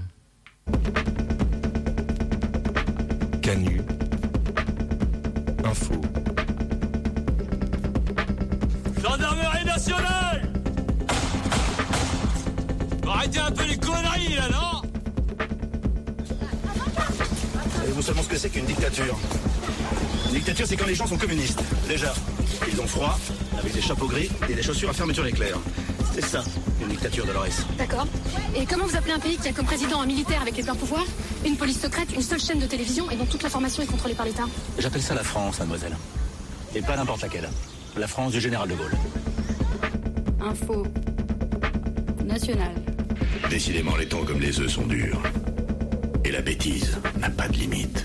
Canu Info. Gendarmerie nationale! Arrêtez un peu les conneries là, non? Savez-vous seulement ce que c'est qu'une dictature? Une dictature, c'est quand les gens sont communistes. Déjà, ils ont froid, avec des chapeaux gris et des chaussures à fermeture éclair. C'est ça, une dictature, Dolores. D'accord. Et comment vous appelez un pays qui a comme président un militaire avec les pleins pouvoirs, une police secrète, une seule chaîne de télévision et dont toute l'information est contrôlée par l'État? J'appelle ça la France, mademoiselle. Et pas n'importe laquelle. La France du général de Gaulle. Info nationale. Décidément, les temps comme les œufs sont durs. Et la bêtise n'a pas de limite.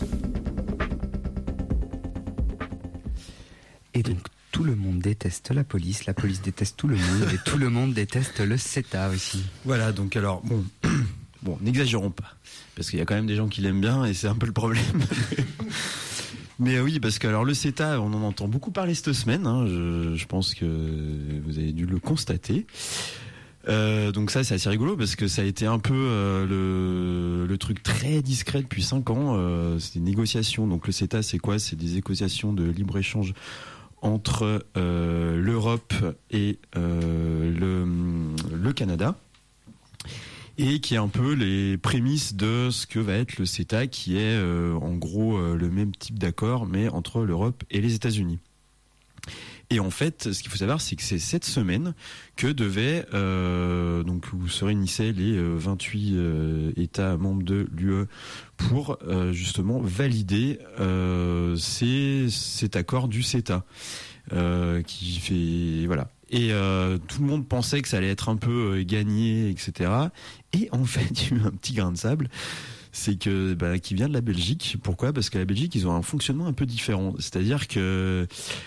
Et donc tout le monde déteste la police, la police déteste tout le monde, et tout le monde déteste le CETA aussi. Voilà, donc alors, bon, bon, n'exagérons pas, parce qu'il y a quand même des gens qui l'aiment bien, et c'est un peu le problème. Mais oui, parce que alors le CETA, on en entend beaucoup parler cette semaine, hein, je, je pense que vous avez dû le constater. Euh, donc ça c'est assez rigolo parce que ça a été un peu euh, le, le truc très discret depuis cinq ans, euh, c'est des négociations. Donc le CETA c'est quoi? C'est des négociations de libre-échange entre euh, l'Europe et euh, le, le Canada, et qui est un peu les prémices de ce que va être le CETA, qui est euh, en gros euh, le même type d'accord mais entre l'Europe et les États-Unis. Et en fait, ce qu'il faut savoir, c'est que c'est cette semaine que devaient, euh, donc où se réunissaient les euh, vingt-huit euh, États membres de l'U E pour euh, justement valider euh, ces, cet accord du CETA, euh, qui fait voilà. Et euh, tout le monde pensait que ça allait être un peu euh, gagné, et cetera. Et en fait, il y a eu un petit grain de sable. C'est que bah, qui vient de la Belgique. Pourquoi? Parce que la Belgique, ils ont un fonctionnement un peu différent. C'est-à-dire que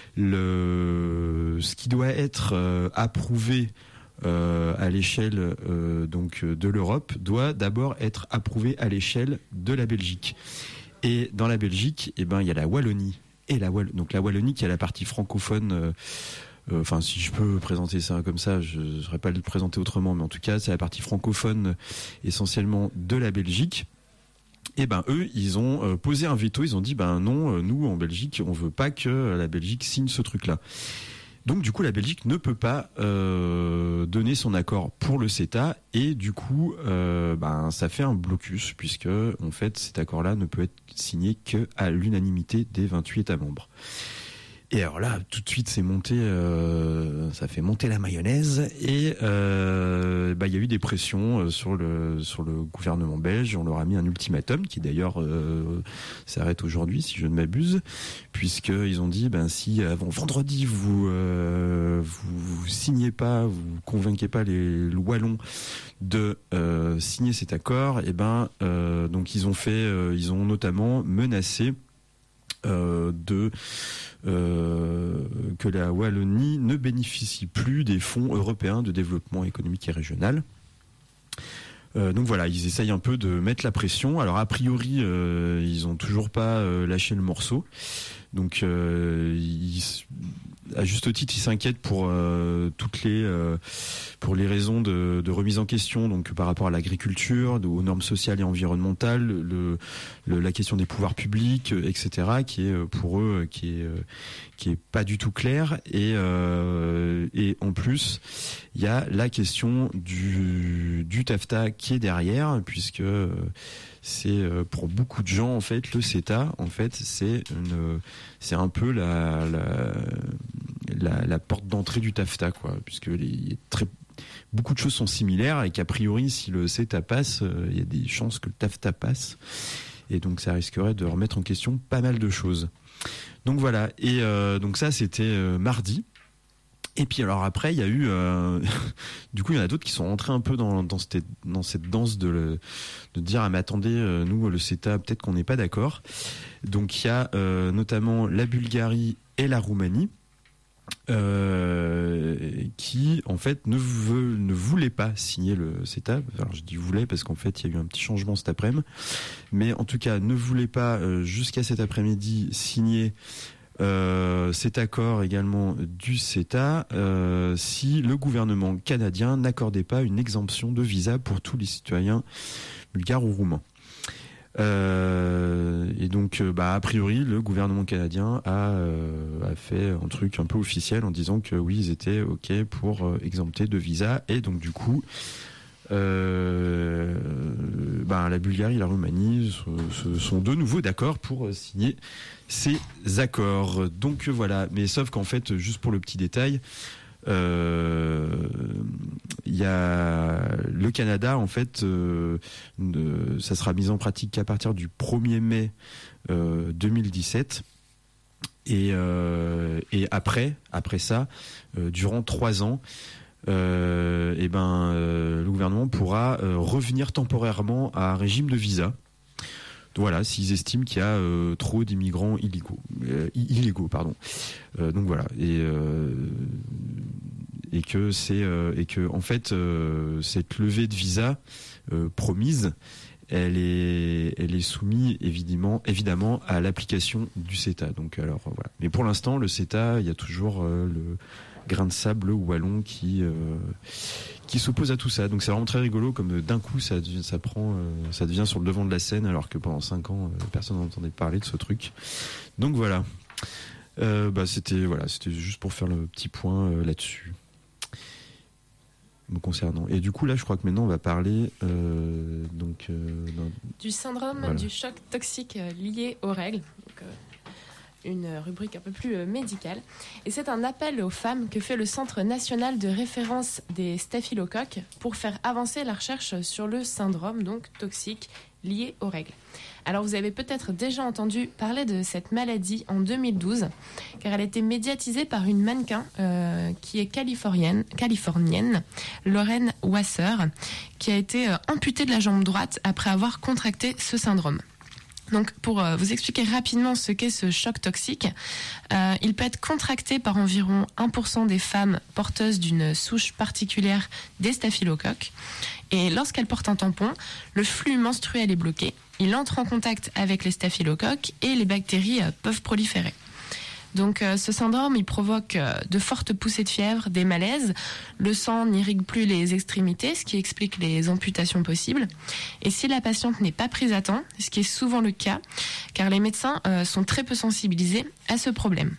le ce qui doit être euh, approuvé euh, à l'échelle euh, donc de l'Europe doit d'abord être approuvé à l'échelle de la Belgique. Et dans la Belgique, eh ben il y a la Wallonie et la Wall- donc la Wallonie qui est la partie francophone. Euh, enfin, euh, si je peux présenter ça comme ça, je ne saurais pas le présenter autrement, mais en tout cas, c'est la partie francophone essentiellement de la Belgique. Et ben eux, ils ont euh, posé un veto. Ils ont dit ben non, euh, nous en Belgique, on veut pas que la Belgique signe ce truc-là. Donc du coup, la Belgique ne peut pas euh, donner son accord pour le CETA et du coup, euh, ben ça fait un blocus puisque en fait cet accord-là ne peut être signé que à l'unanimité des vingt-huit États membres. Et alors là, tout de suite, c'est monté, euh, ça fait monter la mayonnaise et euh, bah il y a eu des pressions sur le sur le gouvernement belge. On leur a mis un ultimatum qui d'ailleurs euh, s'arrête aujourd'hui, si je ne m'abuse, puisque ils ont dit ben si avant vendredi vous euh, vous, vous signez pas, vous convainquez pas les Wallons de euh, signer cet accord, et ben euh, donc ils ont fait, euh, ils ont notamment menacé Euh, de euh, que la Wallonie ne bénéficie plus des fonds européens de développement économique et régional. Euh, donc voilà, ils essayent un peu de mettre la pression. Alors a priori, euh, ils ont toujours pas euh, lâché le morceau. Donc euh, ils, à juste titre, ils s'inquiètent pour euh, toutes les euh, pour les raisons de, de remise en question, donc par rapport à l'agriculture, de, aux normes sociales et environnementales, le, le, la question des pouvoirs publics, et cetera, qui est pour eux qui est qui est pas du tout claire. Et euh, et en plus, il y a la question du du TAFTA qui est derrière, puisque c'est pour beaucoup de gens en fait le CETA en fait c'est une c'est un peu la la la, la porte d'entrée du TAFTA quoi, puisque les très beaucoup de choses sont similaires et qu'a priori si le CETA passe, il y a des chances que le TAFTA passe et donc ça risquerait de remettre en question pas mal de choses. Donc voilà, et euh, donc ça c'était euh, mardi. Et puis alors après il y a eu euh, du coup il y en a d'autres qui sont rentrés un peu dans dans cette dans cette danse de le, de dire ah mais attendez euh, nous le CETA peut-être qu'on n'est pas d'accord. Donc il y a euh, notamment la Bulgarie et la Roumanie euh, qui en fait ne veut, ne voulaient pas signer le CETA. Alors je dis voulaient parce qu'en fait il y a eu un petit changement cet après-midi, mais en tout cas ne voulaient pas euh, jusqu'à cet après-midi signer Euh, cet accord également du CETA euh, si le gouvernement canadien n'accordait pas une exemption de visa pour tous les citoyens bulgares ou roumains. Euh, et donc, bah, a priori, le gouvernement canadien a, euh, a fait un truc un peu officiel en disant que oui, ils étaient OK pour euh, exempter de visa. Et donc, du coup, euh, bah, la Bulgarie et la Roumanie se, se sont de nouveau d'accord pour signer ces accords. Donc voilà, mais sauf qu'en fait, juste pour le petit détail, euh, il y a le Canada en fait, euh, ne, ça sera mis en pratique qu'à partir du premier mai euh, deux mille dix-sept. Et, euh, et après, après ça, euh, durant trois ans, euh, et ben, euh, le gouvernement pourra euh, revenir temporairement à un régime de visa. Voilà, s'ils estiment qu'il y a euh, trop d'immigrants illégaux, euh, illégaux, pardon. Euh, donc voilà, et euh, et que c'est euh, et que en fait euh, cette levée de visa euh, promise, elle est elle est soumise évidemment évidemment à l'application du CETA. Donc alors voilà. Mais pour l'instant, le CETA, il y a toujours euh, le grain de sable wallon qui euh, qui s'oppose à tout ça. Donc c'est vraiment très rigolo comme d'un coup ça ça prend euh, ça devient sur le devant de la scène alors que pendant cinq ans euh, personne n'entendait parler de ce truc. Donc voilà. Euh, bah c'était voilà, c'était juste pour faire le petit point euh, là-dessus. Me concernant. Et du coup là je crois que maintenant on va parler euh, donc euh, du syndrome voilà. du choc toxique lié aux règles. Donc, euh... une rubrique un peu plus médicale. Et c'est un appel aux femmes que fait le Centre national de référence des staphylocoques pour faire avancer la recherche sur le syndrome donc toxique lié aux règles. Alors vous avez peut-être déjà entendu parler de cette maladie en deux mille douze, car elle a été médiatisée par une mannequin euh, qui est californienne, californienne, Lauren Wasser, qui a été euh, amputée de la jambe droite après avoir contracté ce syndrome. Donc, pour euh, vous expliquer rapidement ce qu'est ce choc toxique, euh, il peut être contracté par environ un pour cent des femmes porteuses d'une souche particulière des staphylocoques. Et lorsqu'elles portent un tampon, le flux menstruel est bloqué. Il entre en contact avec les staphylocoques et les bactéries euh, peuvent proliférer. Donc euh, ce syndrome, il provoque euh, de fortes poussées de fièvre, des malaises, le sang n'irrigue plus les extrémités, ce qui explique les amputations possibles. Et si la patiente n'est pas prise à temps, ce qui est souvent le cas, car les médecins euh, sont très peu sensibilisés à ce problème.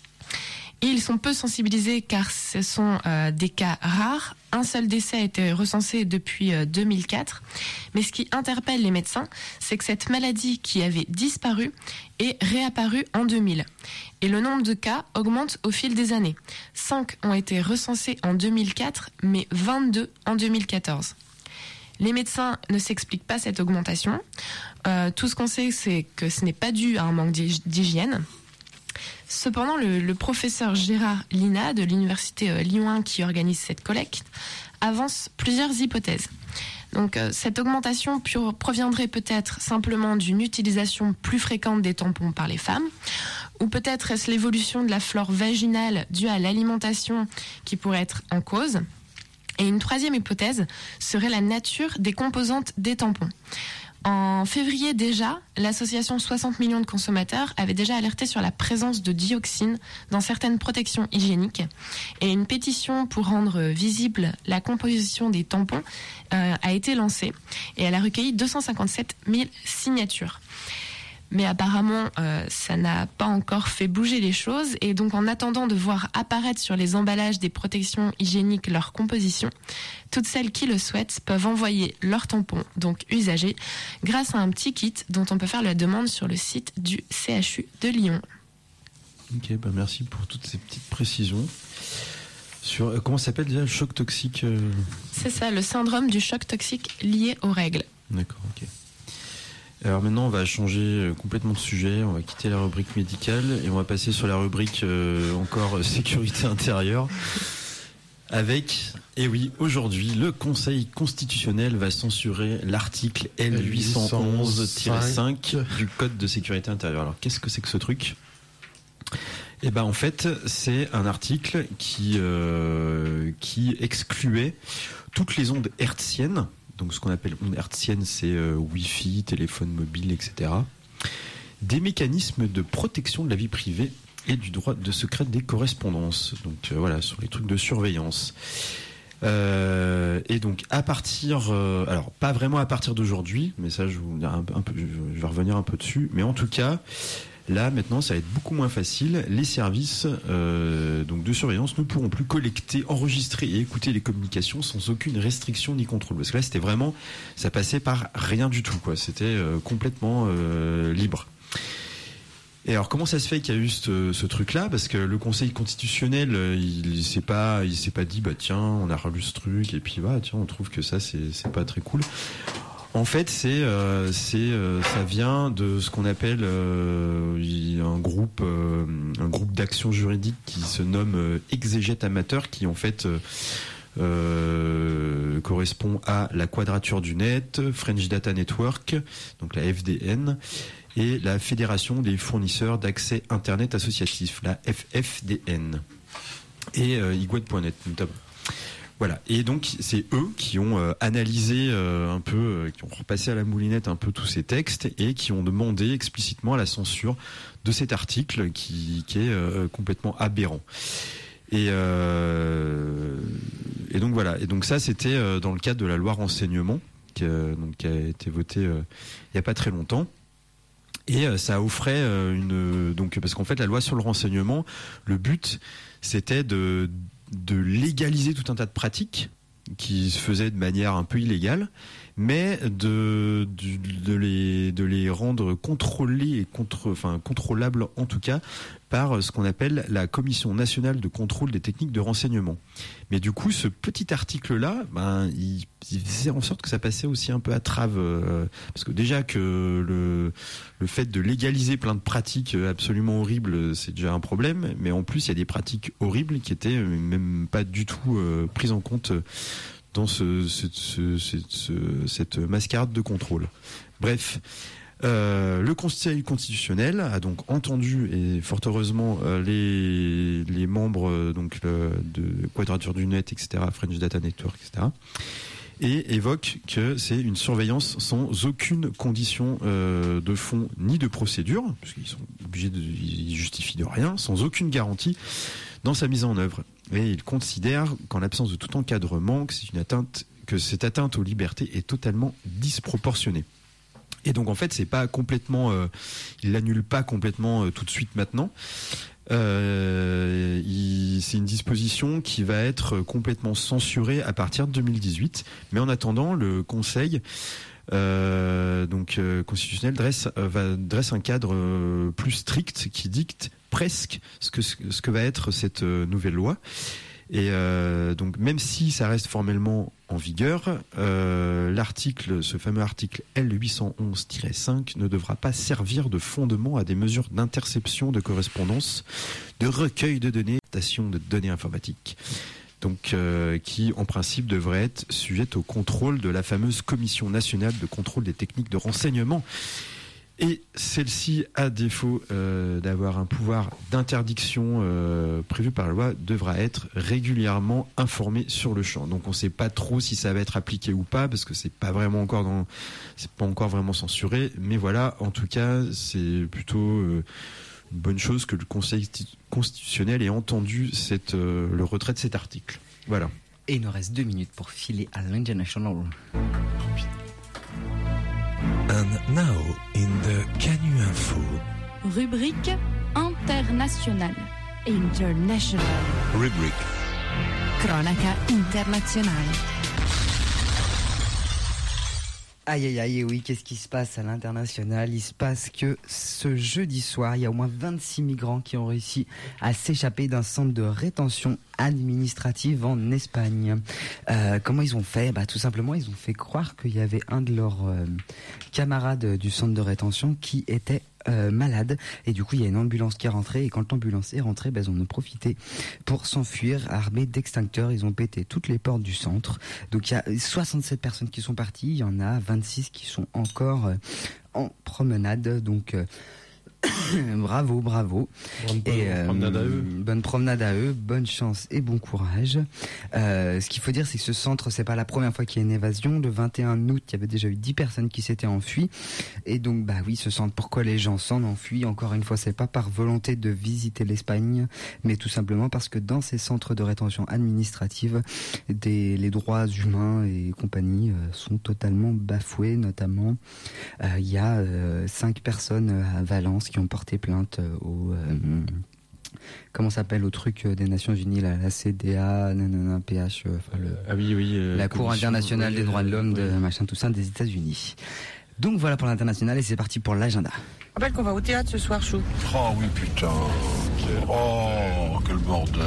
Et ils sont peu sensibilisés car ce sont euh, des cas rares. Un seul décès a été recensé depuis euh, deux mille quatre. Mais ce qui interpelle les médecins, c'est que cette maladie qui avait disparu est réapparue en deux mille. Et le nombre de cas augmente au fil des années. cinq ont été recensés en deux mille quatre, mais vingt-deux en deux mille quatorze. Les médecins ne s'expliquent pas cette augmentation. Euh, tout ce qu'on sait, c'est que ce n'est pas dû à un manque d'hygiène. Cependant, le, le professeur Gérard Lina de l'université euh, Lyon un qui organise cette collecte avance plusieurs hypothèses. Donc, euh, cette augmentation pure, proviendrait peut-être simplement d'une utilisation plus fréquente des tampons par les femmes, ou peut-être est-ce l'évolution de la flore vaginale due à l'alimentation qui pourrait être en cause. Et une troisième hypothèse serait la nature des composantes des tampons. En février déjà, l'association soixante millions de consommateurs avait déjà alerté sur la présence de dioxines dans certaines protections hygiéniques. Et une pétition pour rendre visible la composition des tampons euh, a été lancée. Et elle a recueilli deux cent cinquante-sept mille signatures. Mais apparemment, euh, ça n'a pas encore fait bouger les choses. Et donc, en attendant de voir apparaître sur les emballages des protections hygiéniques leur composition, toutes celles qui le souhaitent peuvent envoyer leur tampon, donc usagé, grâce à un petit kit dont on peut faire la demande sur le site du C H U de Lyon. Ok, bah merci pour toutes ces petites précisions. Sur, euh, comment ça s'appelle déjà le choc toxique euh... C'est ça, le syndrome du choc toxique lié aux règles. D'accord, ok. Alors maintenant, on va changer complètement de sujet, on va quitter la rubrique médicale et on va passer sur la rubrique euh, encore sécurité intérieure avec, et oui, aujourd'hui, le Conseil constitutionnel va censurer l'article L huit cent onze tiret cinq du Code de sécurité intérieure. Alors, qu'est-ce que c'est que ce truc ? Eh ben, en fait, c'est un article qui, euh, qui excluait toutes les ondes hertziennes. Donc ce qu'on appelle ondes hertziennes, c'est euh, Wi-Fi, téléphone mobile, et cetera. Des mécanismes de protection de la vie privée et du droit de secret des correspondances. Donc euh, voilà, sur les trucs de surveillance. Euh, et donc à partir, euh, alors pas vraiment à partir d'aujourd'hui, mais ça je, vous, un, un peu, je, je vais revenir un peu dessus. Mais en tout cas, là maintenant, ça va être beaucoup moins facile. Les services euh, donc de surveillance ne pourront plus collecter, enregistrer et écouter les communications sans aucune restriction ni contrôle. Parce que là, c'était vraiment, ça passait par rien du tout, quoi. C'était euh, complètement euh, libre. Et alors, comment ça se fait qu'il y a eu ce, ce truc-là ? Parce que le Conseil constitutionnel, il, il s'est pas, il s'est pas dit, bah tiens, on a relu ce truc et puis bah tiens, on trouve que ça c'est, c'est pas très cool. En fait, c'est, euh, c'est, euh, ça vient de ce qu'on appelle euh, un groupe, euh, un groupe d'action juridique qui se nomme euh, Exégète Amateur, qui en fait euh, euh, correspond à la Quadrature du Net, French Data Network, donc la F D N, et la Fédération des fournisseurs d'accès Internet associatif, la F F D N, et euh, Iguad point net notamment. Voilà, et donc c'est eux qui ont euh, analysé euh, un peu, euh, qui ont repassé à la moulinette un peu tous ces textes et qui ont demandé explicitement la censure de cet article qui, qui est euh, complètement aberrant. Et, euh, et donc voilà, et donc ça c'était euh, dans le cadre de la loi renseignement qui, euh, donc, qui a été votée euh, il n'y a pas très longtemps. Et euh, ça offrait euh, une donc parce qu'en fait la loi sur le renseignement, le but c'était de de légaliser tout un tas de pratiques qui se faisaient de manière un peu illégale, mais de, de, de, les, de les rendre contrôlés et contre, enfin, contrôlables en tout cas par ce qu'on appelle la Commission nationale de contrôle des techniques de renseignement. Mais du coup, ce petit article-là, ben, il, il faisait en sorte que ça passait aussi un peu à trave, euh, parce que déjà que le, le fait de légaliser plein de pratiques absolument horribles, c'est déjà un problème, mais en plus, il y a des pratiques horribles qui étaient même pas du tout euh, prises en compte dans ce, ce, ce, ce, ce, cette mascarade de contrôle. Bref, euh, le Conseil constitutionnel a donc entendu, et fort heureusement, euh, les, les membres euh, donc, euh, de Quadrature du Net, et cetera, French Data Network, et cetera, et évoque que c'est une surveillance sans aucune condition euh, de fond ni de procédure, puisqu'ils sont obligé de, il justifie de rien, sans aucune garantie dans sa mise en œuvre. Et il considère qu'en l'absence de tout encadrement, que c'est une atteinte, que cette atteinte aux libertés est totalement disproportionnée. Et donc en fait, c'est pas complètement, euh, il l'annule pas complètement euh, tout de suite maintenant. Euh, il, c'est une disposition qui va être complètement censurée à partir de deux mille dix-huit. Mais en attendant, le Conseil euh, donc euh, constitutionnel dresse, euh, va, dresse un cadre euh, plus strict qui dicte presque ce que ce que va être cette euh, nouvelle loi. Et euh, donc même si ça reste formellement en vigueur, euh, l'article, ce fameux article L huit cent onze tiret cinq ne devra pas servir de fondement à des mesures d'interception de correspondance, de recueil de données, de données informatiques. Donc, euh, qui en principe devrait être sujette au contrôle de la fameuse Commission nationale de contrôle des techniques de renseignement. Et celle-ci, à défaut euh, d'avoir un pouvoir d'interdiction euh, prévu par la loi, devra être régulièrement informée sur le champ. Donc on ne sait pas trop si ça va être appliqué ou pas, parce que c'est pas vraiment encore dans, c'est pas encore vraiment censuré. Mais voilà, en tout cas, c'est plutôt euh, une bonne chose que le Conseil constitutionnel ait entendu cette, euh, le retrait de cet article. Voilà. Et il nous reste deux minutes pour filer à l'International. And now in the Canu Info. Rubrique internationale. International. Rubrique Cronaca internazionale. Aïe aïe aïe, oui, qu'est-ce qui se passe à l'international ? Il se passe que ce jeudi soir, il y a au moins vingt-six migrants qui ont réussi à s'échapper d'un centre de rétention administrative en Espagne. Euh, comment ils ont fait ? Bah, tout simplement, ils ont fait croire qu'il y avait un de leurs euh, camarades du centre de rétention qui était Euh, malade, et du coup il y a une ambulance qui est rentrée, et quand l'ambulance est rentrée, bah, ils en ont profité pour s'enfuir armés d'extincteurs. Ils ont pété toutes les portes du centre. Donc il y a soixante-sept personnes qui sont parties, il y en a vingt-six qui sont encore euh, en promenade, donc euh, bravo, bravo. Bonne, bonne et, euh, promenade à eux. Bonne promenade à eux, bonne chance et bon courage. Euh, ce qu'il faut dire, c'est que ce centre, c'est pas la première fois qu'il y a une évasion. Le vingt et un août, il y avait déjà eu dix personnes qui s'étaient enfuies. Et donc, bah oui, ce centre, pourquoi les gens s'en enfuient ? Encore une fois, c'est pas par volonté de visiter l'Espagne, mais tout simplement parce que dans ces centres de rétention administrative, des, les droits humains et compagnie euh, sont totalement bafoués. Notamment, euh, il y a euh, cinq personnes à Valence qui ont porté plainte au euh, comment s'appelle au truc des Nations Unies, la, la C D A, nanana, P H, euh, enfin le, ah oui, oui, euh, la Cour internationale oui, des droits de l'homme, oui. de machin tout ça des États-Unis. Donc voilà pour l'international, et c'est parti pour l'agenda. Je rappelle qu'on va au théâtre ce soir, Chou. Oh oui, putain. Oh, quel bordel.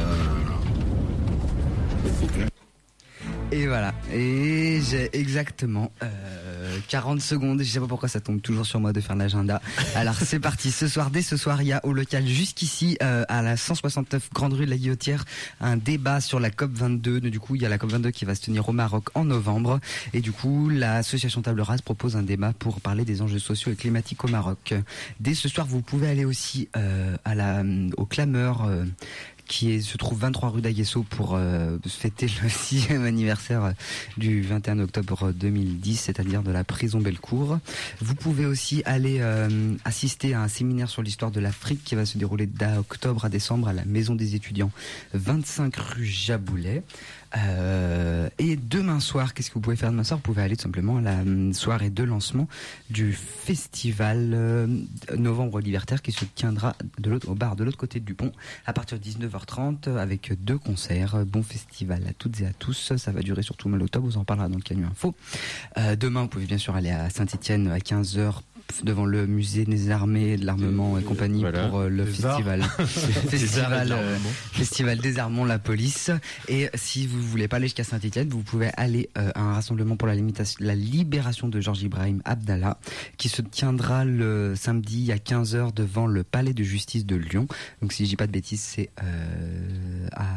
Et voilà, et j'ai exactement euh, quarante secondes, je sais pas pourquoi ça tombe toujours sur moi de faire l'agenda. Alors c'est parti, ce soir, dès ce soir, il y a au local jusqu'ici, euh, à la cent soixante-neuf Grande Rue de la Guillotière, un débat sur la COP vingt-deux. Du coup, il y a la COP vingt-deux qui va se tenir au Maroc en novembre, et du coup, l'association Table Rase propose un débat pour parler des enjeux sociaux et climatiques au Maroc. Dès ce soir, vous pouvez aller aussi euh, à la, au Clameur, euh, qui est, se trouve vingt-trois rue d'Aguesso pour euh, fêter le sixième anniversaire du vingt et un octobre deux mille dix, c'est-à-dire de la prison Bellecour. Vous pouvez aussi aller euh, assister à un séminaire sur l'histoire de l'Afrique qui va se dérouler d'octobre à décembre à la Maison des étudiants, vingt-cinq rue Jaboulet. Euh, et demain soir, qu'est-ce que vous pouvez faire demain soir ? Vous pouvez aller tout simplement à la soirée de lancement du festival euh, Novembre Libertaire qui se tiendra de l'autre, au bar de l'autre côté du pont à partir de dix-neuf heures trente avec deux concerts. Bon festival à toutes et à tous. Ça va durer surtout le mois d'octobre, vous en parlera dans le Canu Info. Euh, demain, vous pouvez bien sûr aller à Saint-Étienne à quinze heures devant le musée des armées, de l'armement et compagnie voilà. pour euh, le des festival festival, euh, festival Désarmons la police. Et si vous voulez pas aller jusqu'à Saint-Étienne, vous pouvez aller euh, à un rassemblement pour la, la libération de Georges Ibrahim Abdallah qui se tiendra le samedi à quinze heures devant le palais de justice de Lyon. Donc si je dis pas de bêtises, c'est euh, à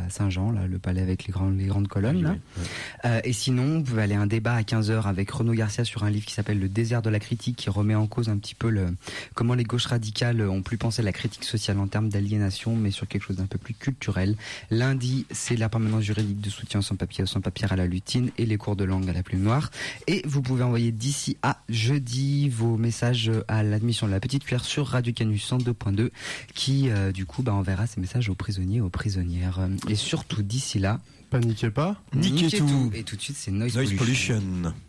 à Saint-Jean, là, le palais avec les, grands, les grandes colonnes. Oui, là. oui, oui. Euh, et sinon, vous pouvez aller à un débat à quinze heures avec Renaud Garcia sur un livre qui s'appelle Le désert de la critique, qui remet en cause un petit peu le, comment les gauches radicales ont plus pensé la critique sociale en termes d'aliénation, mais sur quelque chose d'un peu plus culturel. Lundi, c'est la permanence juridique de soutien sans papier, sans papier à la lutine et les cours de langue à la plume noire. Et vous pouvez envoyer d'ici à jeudi vos messages à l'admission de la petite cuillère sur Radio Canu cent deux point deux, qui euh, du coup bah, enverra ces messages aux prisonniers et aux prisonnières. Et surtout d'ici là, paniquez pas, niquez tout. Et tout de suite, c'est Noise, Noise Pollution. Pollution.